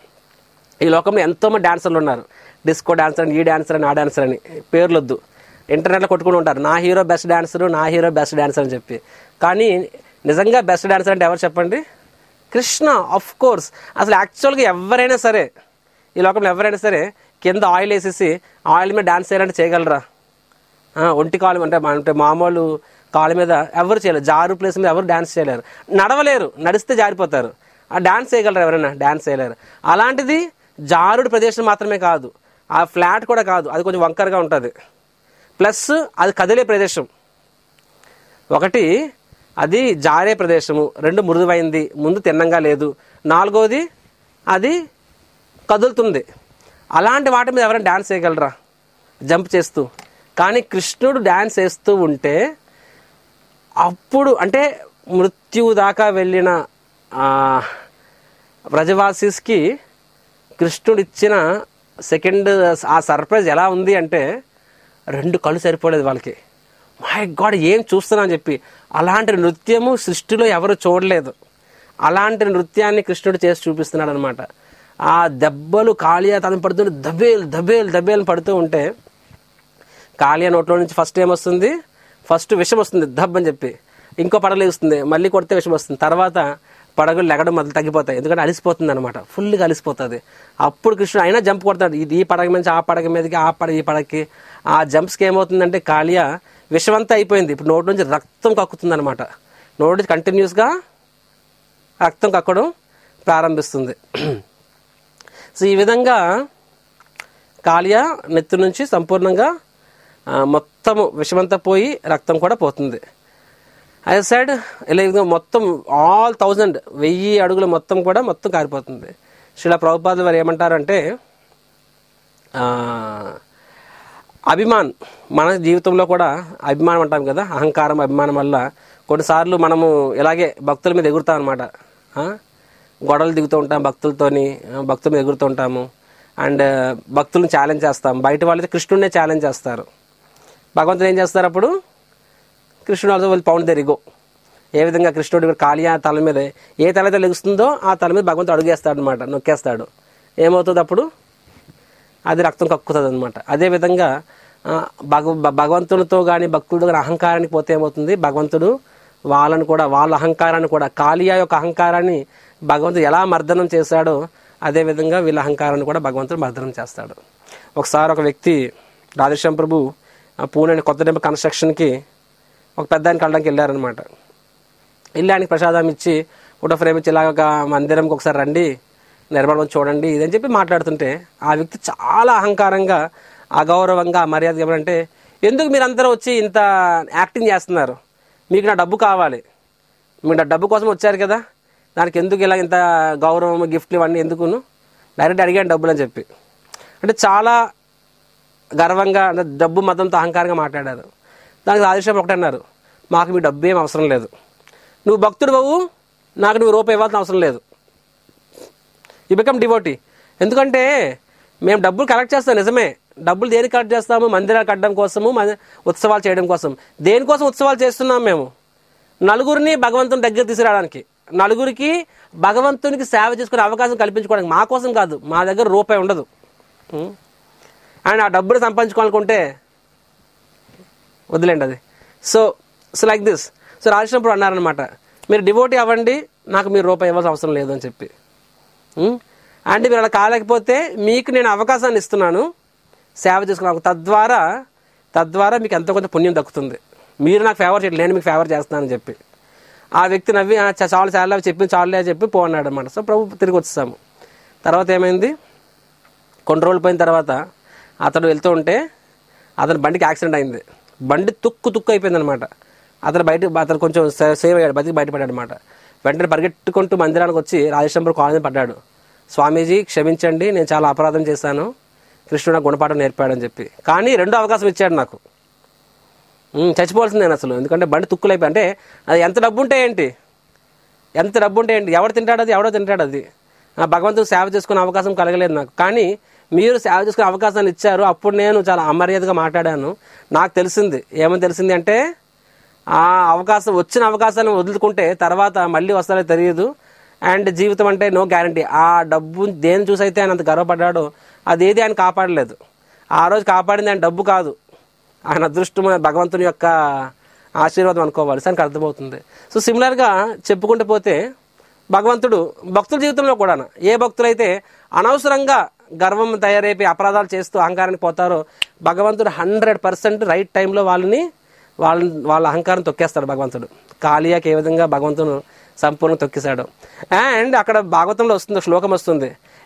ఈ లోకంలో ఎంతోమంది డాన్సర్లు ఉన్నారు, డిస్కో డాన్సర్ అని, ఈ డాన్సర్ అని, ఆ డాన్సర్ అని, పేర్లొద్దు, ఇంటర్నెట్లో కొట్టుకుని ఉంటారు నా హీరో బెస్ట్ డాన్సరు, నా హీరో బెస్ట్ డాన్సర్ అని చెప్పి. కానీ నిజంగా బెస్ట్ డాన్సర్ అంటే ఎవరు చెప్పండి? కృష్ణ. Of course. అసలు యాక్చువల్గా ఎవరైనా సరే ఈ లోకంలో ఎవరైనా సరే కింద ఆయిల్ వేసేసి ఆయిల్ మీద డాన్స్ చేయాలంటే చేయగలరా? ఒంటి కాలు అంటే అంటే మామూలు కాలు మీద ఎవరు చేయలేరు, జారు ప్లేస్ మీద ఎవరు డాన్స్ చేయలేరు, నడవలేరు, నడిస్తే జారిపోతారు. ఆ డాన్స్ చేయగలరు ఎవరైనా? డాన్స్ చేయలేరు. అలాంటిది జారుడు ప్రదేశం మాత్రమే కాదు, ఆ ఫ్లాట్ కూడా కాదు, అది కొంచెం వంకరగా ఉంటుంది. ప్లస్ అది కదిలే ప్రదేశం. ఒకటి అది జారే ప్రదేశము, రెండు మృదువైంది, ముందు తిన్నంగా లేదు, నాలుగోది అది కదులుతుంది. అలాంటి వాటి మీద ఎవరైనా డ్యాన్స్ చేయగలరా జంప్ చేస్తూ? కానీ కృష్ణుడు డ్యాన్స్ వేస్తూ ఉంటే అప్పుడు అంటే మృత్యువు దాకా వెళ్ళిన బ్రజవాసీస్కి కృష్ణుడు ఇచ్చిన సెకండ్ ఆ సర్ప్రైజ్ ఎలా ఉంది అంటే రెండు కళ్ళు సరిపోలేదు వాళ్ళకి. మై గాడ్ ఏం చూస్తున్నా అని చెప్పి. అలాంటి నృత్యము సృష్టిలో ఎవరు చూడలేదు. అలాంటి నృత్యాన్ని కృష్ణుడు చేసి చూపిస్తున్నాడు అనమాట. ఆ దెబ్బలు కాళియా తను పడుతుంటే దబేల్ దబేల్ దబేలు పడుతూ ఉంటే కాళియా నోట్లో నుంచి ఫస్ట్ ఏమొస్తుంది? ఫస్ట్ విషం వస్తుంది దబ్ అని చెప్పి. ఇంకో పడగ లేస్తుంది, మళ్ళీ కొడితే విషం వస్తుంది. తర్వాత పడగలు లెగడం మొదలు తగ్గిపోతాయి, ఎందుకంటే అలిసిపోతుంది అనమాట, ఫుల్గా అలిసిపోతుంది. అప్పుడు కృష్ణుడు అయినా జంప్ కొడతాడు, ఇది ఈ పడగ నుంచి ఆ పడగ మీదకి, ఆ పడగ ఈ పడగకి. ఆ జంప్స్కి ఏమవుతుందంటే కాళియా విషమంతా అయిపోయింది, ఇప్పుడు నోటి నుంచి రక్తం కక్కుతుంది అనమాట. నోటి నుంచి కంటిన్యూస్గా రక్తం కక్కడం ప్రారంభిస్తుంది. సో ఈ విధంగా కాళియా నెత్తి నుంచి సంపూర్ణంగా మొత్తము విషమంతా పోయి రక్తం కూడా పోతుంది. ఐ సైడ్ ఇలా మొత్తం ఆల్ థౌజండ్ వెయ్యి అడుగులు మొత్తం కూడా మొత్తం కారిపోతుంది. శ్రీల ప్రభుపాదులు వారు ఏమంటారంటే అభిమాన్, మన జీవితంలో కూడా అభిమానం అంటాం కదా, అహంకారం అభిమానం వల్ల కొన్నిసార్లు మనము ఇలాగే భక్తుల మీద ఎగురుతాం అనమాట. గొడవలు దిగుతూ ఉంటాం భక్తులతోని, భక్తుల మీద ఎగురుతూ ఉంటాము. అండ్ భక్తులను ఛాలెంజ్ చేస్తాం. బయట వాళ్ళైతే కృష్ణుడినే ఛాలెంజ్ చేస్తారు. భగవంతుడు ఏం చేస్తారు అప్పుడు? కృష్ణుడు also will pound their ego. ఏ విధంగా కృష్ణుడు కాళియా తల మీద ఏ తల అయితే లెగుస్తుందో ఆ తల మీద భగవంతుడు అడుగేస్తాడు అనమాట, నొక్కేస్తాడు. ఏమవుతుంది అప్పుడు? అది రక్తం కక్కుతుంది అనమాట. అదేవిధంగా భగ భగవంతునితో కానీ భక్తుడు కానీ అహంకారానికి పోతే ఏమవుతుంది? భగవంతుడు వాళ్ళని కూడా, వాళ్ళ అహంకారాన్ని కూడా, కాళియా యొక్క అహంకారాన్ని భగవంతుడు ఎలా మర్దనం చేశాడో అదేవిధంగా వీళ్ళ అహంకారాన్ని కూడా భగవంతుడు మర్దనం చేస్తాడు. ఒకసారి ఒక వ్యక్తి రాధేశ్యాం ప్రభు పూణే కొత్త టెంపుల్ కన్స్ట్రక్షన్కి ఒక పెద్ద ఆయన కలడానికి వెళ్ళారనమాట. వెళ్ళి ఆయనకి ప్రసాదం ఇచ్చి ఫోటో ఫ్రేమ్ ఇచ్చి ఇలాగ మందిరంకి ఒకసారి రండి, నిర్మాణం చూడండి ఇదని చెప్పి మాట్లాడుతుంటే ఆ వ్యక్తి చాలా అహంకారంగా, అగౌరవంగా, మర్యాద ఏమంటే, ఎందుకు మీరు అందరూ వచ్చి ఇంత యాక్టింగ్ చేస్తున్నారు? మీకు నా డబ్బు కావాలి, మీరు నా డబ్బు కోసం వచ్చారు కదా, దానికి ఎందుకు ఇలా ఇంత గౌరవం, గిఫ్ట్లు ఇవన్నీ ఎందుకును? డైరెక్ట్ అడిగాను డబ్బులు అని చెప్పి. అంటే చాలా గర్వంగా, అంటే డబ్బు మతంతో అహంకారంగా మాట్లాడారు. దానికి రాధేశ్యాం ఒకటి అన్నారు, మాకు మీ డబ్బు ఏం అవసరం లేదు, నువ్వు భక్తుడు బాబు, నాకు నువ్వు రూపాయి ఇవ్వాల్సిన అవసరం లేదు. You become devotee. ఎందుకంటే మేము డబ్బులు కలెక్ట్ చేస్తాం నిజమే, డబ్బులు దేనికి కలెక్ట్ చేస్తాము? మందిరాలు కట్టడం కోసము, ఉత్సవాలు చేయడం కోసం. దేనికోసం ఉత్సవాలు చేస్తున్నాం మేము? నలుగురిని భగవంతుని దగ్గర తీసుకురావడానికి, నలుగురికి భగవంతునికి సేవ చేసుకునే అవకాశం కల్పించుకోవడానికి, మా కోసం కాదు. మా దగ్గర రూపాయి ఉండదు. అండ్ ఆ డబ్బులు సంపాదించుకోవాలనుకుంటే వదిలేండి అది. So so like this. So రాజేశ్వరం అన్నారనమాట, మీరు డివోటీ అవ్వండి, నాకు మీరు రూపాయి ఇవ్వాల్సిన అవసరం లేదు అని చెప్పి. అంటే మీరు అలా కాలేకపోతే మీకు నేను అవకాశాన్ని ఇస్తున్నాను సేవ చేసుకున్నాను, తద్వారా తద్వారా మీకు ఎంతో కొంత పుణ్యం దక్కుతుంది. మీరు నాకు ఫేవర్ చేయట్లేదు, నేను మీకు ఫేవర్ చేస్తున్నానని చెప్పి. ఆ వ్యక్తి నవ్వి చాలు చాలా చెప్పి చాలులే చెప్పి పోన్నాడు అనమాట. సో ప్రభు తిరిగి వచ్చేసాము. తర్వాత ఏమైంది? కొన్ని రోజులు పోయిన తర్వాత అతడు వెళ్తూ ఉంటే అతని బండికి యాక్సిడెంట్ అయింది. బండి తుక్కు తుక్కు అయిపోయింది అనమాట. అతను బయట అతను కొంచెం సేవ్ అయ్యాడు, బతికి బయటపడ్డాడు అనమాట. వెంటనే పరిగెట్టుకుంటూ మందిరానికి వచ్చి రాజేశ్వరం కాలేజీ పడ్డాడు. స్వామీజీ క్షమించండి, నేను చాలా అపరాధం చేశాను, కృష్ణుడు గుణపాఠం నేర్పాడని చెప్పి. కానీ రెండో అవకాశం ఇచ్చాడు నాకు. చచ్చిపోవాల్సింది నేను అసలు, ఎందుకంటే బండి తుక్కులైపోయి. అంటే అది ఎంత డబ్బు ఉంటే ఏంటి, ఎంత డబ్బు ఉంటే ఏంటి, ఎవడు తింటాడు అది, ఎవడో తింటాడు అది. భగవంతుడు సేవ చేసుకునే అవకాశం కలగలేదు నాకు. కానీ మీరు సేవ చేసుకునే అవకాశాన్ని ఇచ్చారు. అప్పుడు నేను చాలా అమర్యాదగా మాట్లాడాను. నాకు తెలిసింది, ఏమని తెలిసింది అంటే ఆ అవకాశం, వచ్చిన అవకాశాన్ని వదులుకుంటే తర్వాత మళ్ళీ వస్తారో తెలియదు. అండ్ జీవితం అంటే నో గ్యారంటీ. ఆ డబ్బు దేని చూసైతే ఆయన అంత గర్వపడ్డాడో అదేది ఆయన కాపాడలేదు. ఆ రోజు కాపాడింది ఆయన డబ్బు కాదు, ఆయన అదృష్టం, భగవంతుని యొక్క ఆశీర్వాదం అనుకోవాలి. దానికి అర్థమవుతుంది. సో సిమిలర్గా చెప్పుకుంటూ పోతే భగవంతుడు భక్తుల జీవితంలో కూడా, ఏ భక్తులైతే అనవసరంగా గర్వం తయారైపోయి అపరాధాలు చేస్తూ అహంకారానికి పోతారో భగవంతుడు హండ్రెడ్ పర్సెంట్ రైట్ టైంలో వాళ్ళని వాళ్ళ వాళ్ళ అహంకారం తొక్కేస్తాడు భగవంతుడు. కాళియాకి ఏ విధంగా భగవంతుడు సంపూర్ణంగా తొక్కేశాడు. అండ్ అక్కడ భాగవతంలో వస్తుంది, శ్లోకం వస్తుంది,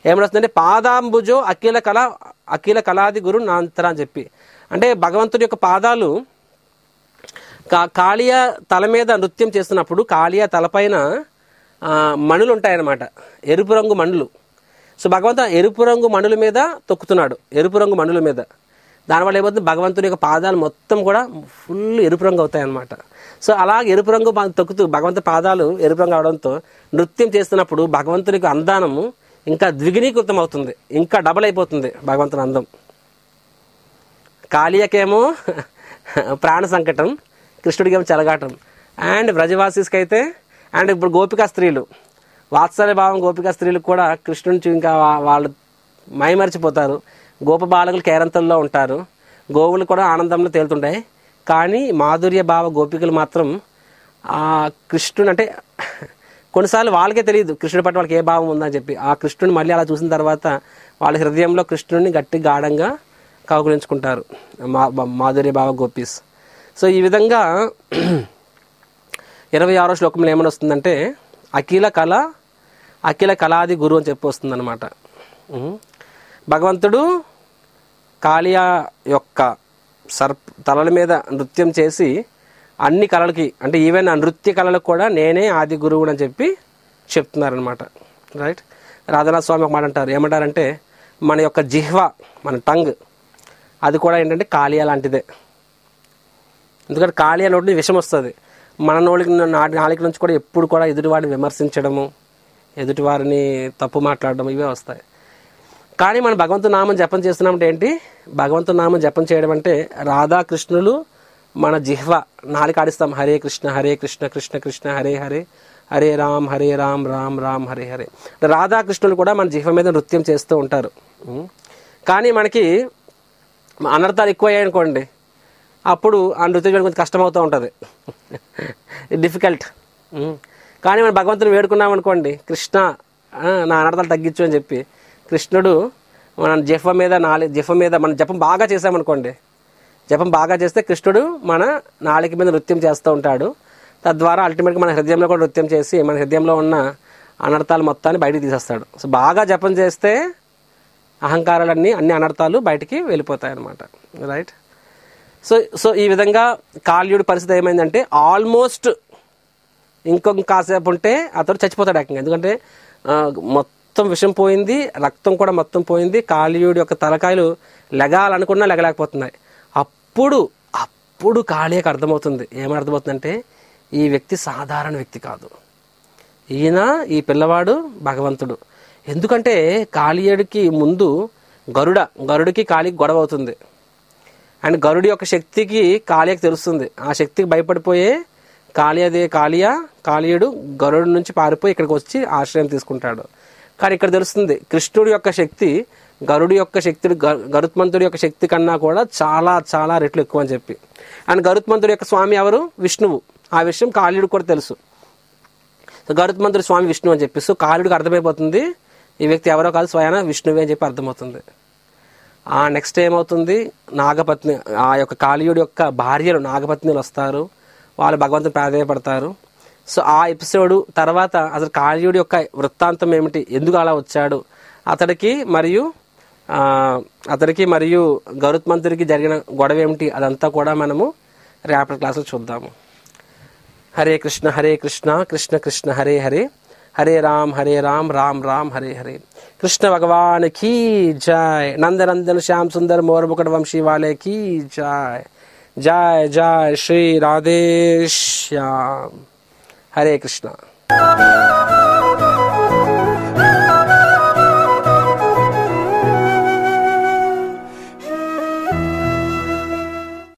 ఏమొస్తుందంటే పాదాంబుజో అఖిల కళ అఖిల కళాది గురు నాంతర అని చెప్పి, అంటే భగవంతుడి యొక్క పాదాలు కా కాళియ తల మీద నృత్యం చేస్తున్నప్పుడు కాళియ తలపైన మణులు ఉంటాయన్నమాట, ఎరుపు రంగు మణులు. సో భగవంతుడు ఎరుపు రంగు మణుల మీద తొక్కుతున్నాడు, ఎరుపు రంగు మణుల మీద. దానివల్ల ఏమవుతుంది, భగవంతుడి యొక్క పాదాలు మొత్తం కూడా ఫుల్ ఎరుపు రంగు అవుతాయి అన్నమాట. సో అలాగే ఎరుపు రంగు తొక్కుతూ భగవంతుడి పాదాలు ఎరుపు రంగు అవడంతో నృత్యం చేస్తున్నప్పుడు భగవంతుడికి అందానము ఇంకా ద్విగుణీకృతం అవుతుంది, ఇంకా డబల్ అయిపోతుంది భగవంతుని అందం. కాళియకేమో ప్రాణ సంకటం, కృష్ణుడికి ఏమో చెలగాటం. అండ్ వ్రజవాసీస్కి అయితే, అండ్ ఇప్పుడు గోపికా స్త్రీలు, వాత్సల్య భావం గోపికా స్త్రీలకు కూడా కృష్ణుడి ఇంకా వాళ్ళు మైమరిచిపోతారు. గోప బాలకులు కేరంతల్లో ఉంటారు, గోవులు కూడా ఆనందంలో తేలుతుంటాయి. కానీ మాధుర్య భావ గోపికలు మాత్రం ఆ కృష్ణుడు అంటే కొన్నిసార్లు వాళ్ళకే తెలియదు కృష్ణుడి పట్ల వాళ్ళకి ఏ భావం ఉందని చెప్పి. ఆ కృష్ణుడిని మళ్ళీ అలా చూసిన తర్వాత వాళ్ళ హృదయంలో కృష్ణుడిని గట్టి గాఢంగా కౌగులించుకుంటారు మా మాధుర్య భావ గోపీస్. సో ఈ విధంగా ఇరవై ఆరో శ్లోకంలో ఏమని వస్తుందంటే అఖిల కళ అఖిల కళాది గురు అని చెప్పి వస్తుంది అనమాట. భగవంతుడు కాళియా యొక్క సర్ప తలల మీద నృత్యం చేసి అన్ని కళలకి, అంటే ఈవెన్ ఆ నృత్య కళలకు కూడా నేనే ఆది గురువు అని చెప్పి చెప్తున్నారనమాట. రైట్. రాధానాథ స్వామి ఒక మాట అంటారు, ఏమంటారంటే మన యొక్క జిహ్వ, మన టంగ్, అది కూడా ఏంటంటే కాళియా లాంటిదే. ఎందుకంటే కాళియా నోటి విషం వస్తుంది. మన నోటికి నాలుక నుంచి కూడా ఎప్పుడు కూడా ఎదుటివాడిని విమర్శించడము, ఎదుటివారిని తప్పు మాట్లాడడం ఇవే వస్తాయి. కానీ మనం భగవంతుని నామం జపం చేస్తున్నామంటే ఏంటి, భగవంతుని నామం జపం చేయడం అంటే రాధాకృష్ణులు మన జిహ్వ నాలుక ఆడిస్తాం, హరే కృష్ణ హరే కృష్ణ కృష్ణ కృష్ణ హరే హరే హరే రామ్ హరే రామ్ రామ్ రామ్ హరే హరే. రాధాకృష్ణులు కూడా మన జిహ్వ మీద నృత్యం చేస్తూ ఉంటారు. కానీ మనకి అనర్థాలు ఎక్కువ అయ్యాయి అనుకోండి, అప్పుడు ఆ నృత్యం చేయడం కొంచెం కష్టమవుతూ ఉంటుంది, డిఫికల్ట్. కానీ మనం భగవంతుని వేడుకున్నాం అనుకోండి, కృష్ణ నా అనర్థాలు తగ్గించు అని చెప్పి, కృష్ణుడు మన జపం మీద నాలి జపం మీద మన జపం బాగా చేసామనుకోండి, జపం బాగా చేస్తే కృష్ణుడు మన నాలిక మీద నృత్యం చేస్తూ ఉంటాడు. తద్వారా అల్టిమేట్గా మన హృదయంలో కూడా నృత్యం చేసి మన హృదయంలో ఉన్న అనర్థాలు మొత్తాన్ని బయటికి తీసేస్తాడు. సో బాగా జపం చేస్తే అహంకారాలన్నీ అన్ని అనర్థాలు బయటికి వెళ్ళిపోతాయి అన్నమాట. రైట్. సో సో ఈ విధంగా కాళీయుడి పరిస్థితి ఏమైందంటే ఆల్మోస్ట్ ఇంకొక కాసేపు ఉంటే అతడు చచ్చిపోతాడు ఏకంగా. ఎందుకంటే మొత్తం విషం పోయింది, రక్తం కూడా మొత్తం పోయింది, కాళీయుడి యొక్క తలకాయలు లెగాలనుకున్నా లెగలేకపోతున్నాయి. అప్పుడు అప్పుడు కాళీయకు అర్థమవుతుంది, ఏమని అర్థమవుతుందంటే ఈ వ్యక్తి సాధారణ వ్యక్తి కాదు, ఈయన ఈ పిల్లవాడు భగవంతుడు. ఎందుకంటే కాళీయుడికి ముందు గరుడ గరుడికి కాళీకి గొడవ అవుతుంది. అండ్ గరుడి యొక్క శక్తికి కాళీయకు తెలుస్తుంది. ఆ శక్తికి భయపడిపోయే కాళీయదే కాళీయ కాళీయుడు గరుడు నుంచి పారిపోయి ఇక్కడికి వచ్చి ఆశ్రయం తీసుకుంటాడు. కానీ ఇక్కడ తెలుస్తుంది కృష్ణుడి యొక్క శక్తి గరుడి యొక్క శక్తి గరుత్మంతుడి యొక్క శక్తి కన్నా కూడా చాలా చాలా రెట్లు ఎక్కువ అని చెప్పి. అండ్ గరుత్మంతుడి యొక్క స్వామి ఎవరు? విష్ణువు. ఆ విషయం కాళీయుడు కూడా తెలుసు. సో గరుత్మంతుడి స్వామి విష్ణువు అని చెప్పి, సో కాళీయుడికి అర్థమైపోతుంది ఈ వ్యక్తి ఎవరో కాదు, స్వయాన విష్ణువే అని చెప్పి అర్థమవుతుంది. ఆ నెక్స్ట్ ఏమవుతుంది, నాగపత్ని ఆ యొక్క కాళీయుడి యొక్క భార్యలు నాగపత్నిలు వస్తారు, వాళ్ళు భగవంతుని ప్రాధేయపడతారు. సో ఆ ఎపిసోడ్ తర్వాత అసలు కాళీయుడి యొక్క వృత్తాంతం ఏమిటి, ఎందుకు అలా వచ్చాడు, అతడికి మరియు అతడికి మరియు గరుత్మంతుడికి జరిగిన గొడవ ఏమిటి, అదంతా కూడా మనము రేపటి క్లాసులో చూద్దాము. హరే కృష్ణ హరే కృష్ణ కృష్ణ కృష్ణ హరే హరే హరే రామ్ హరే రామ్ రామ్ రామ్ హరే హరే. కృష్ణ భగవాన్ కీ జయ. నందనందన్ శ్యామ్ సుందర్ మోర్ ముకుట వంశీ వాలే కీ జయ. జయ జయ శ్రీ రాధేశ్యామ్. హరే కృష్ణ.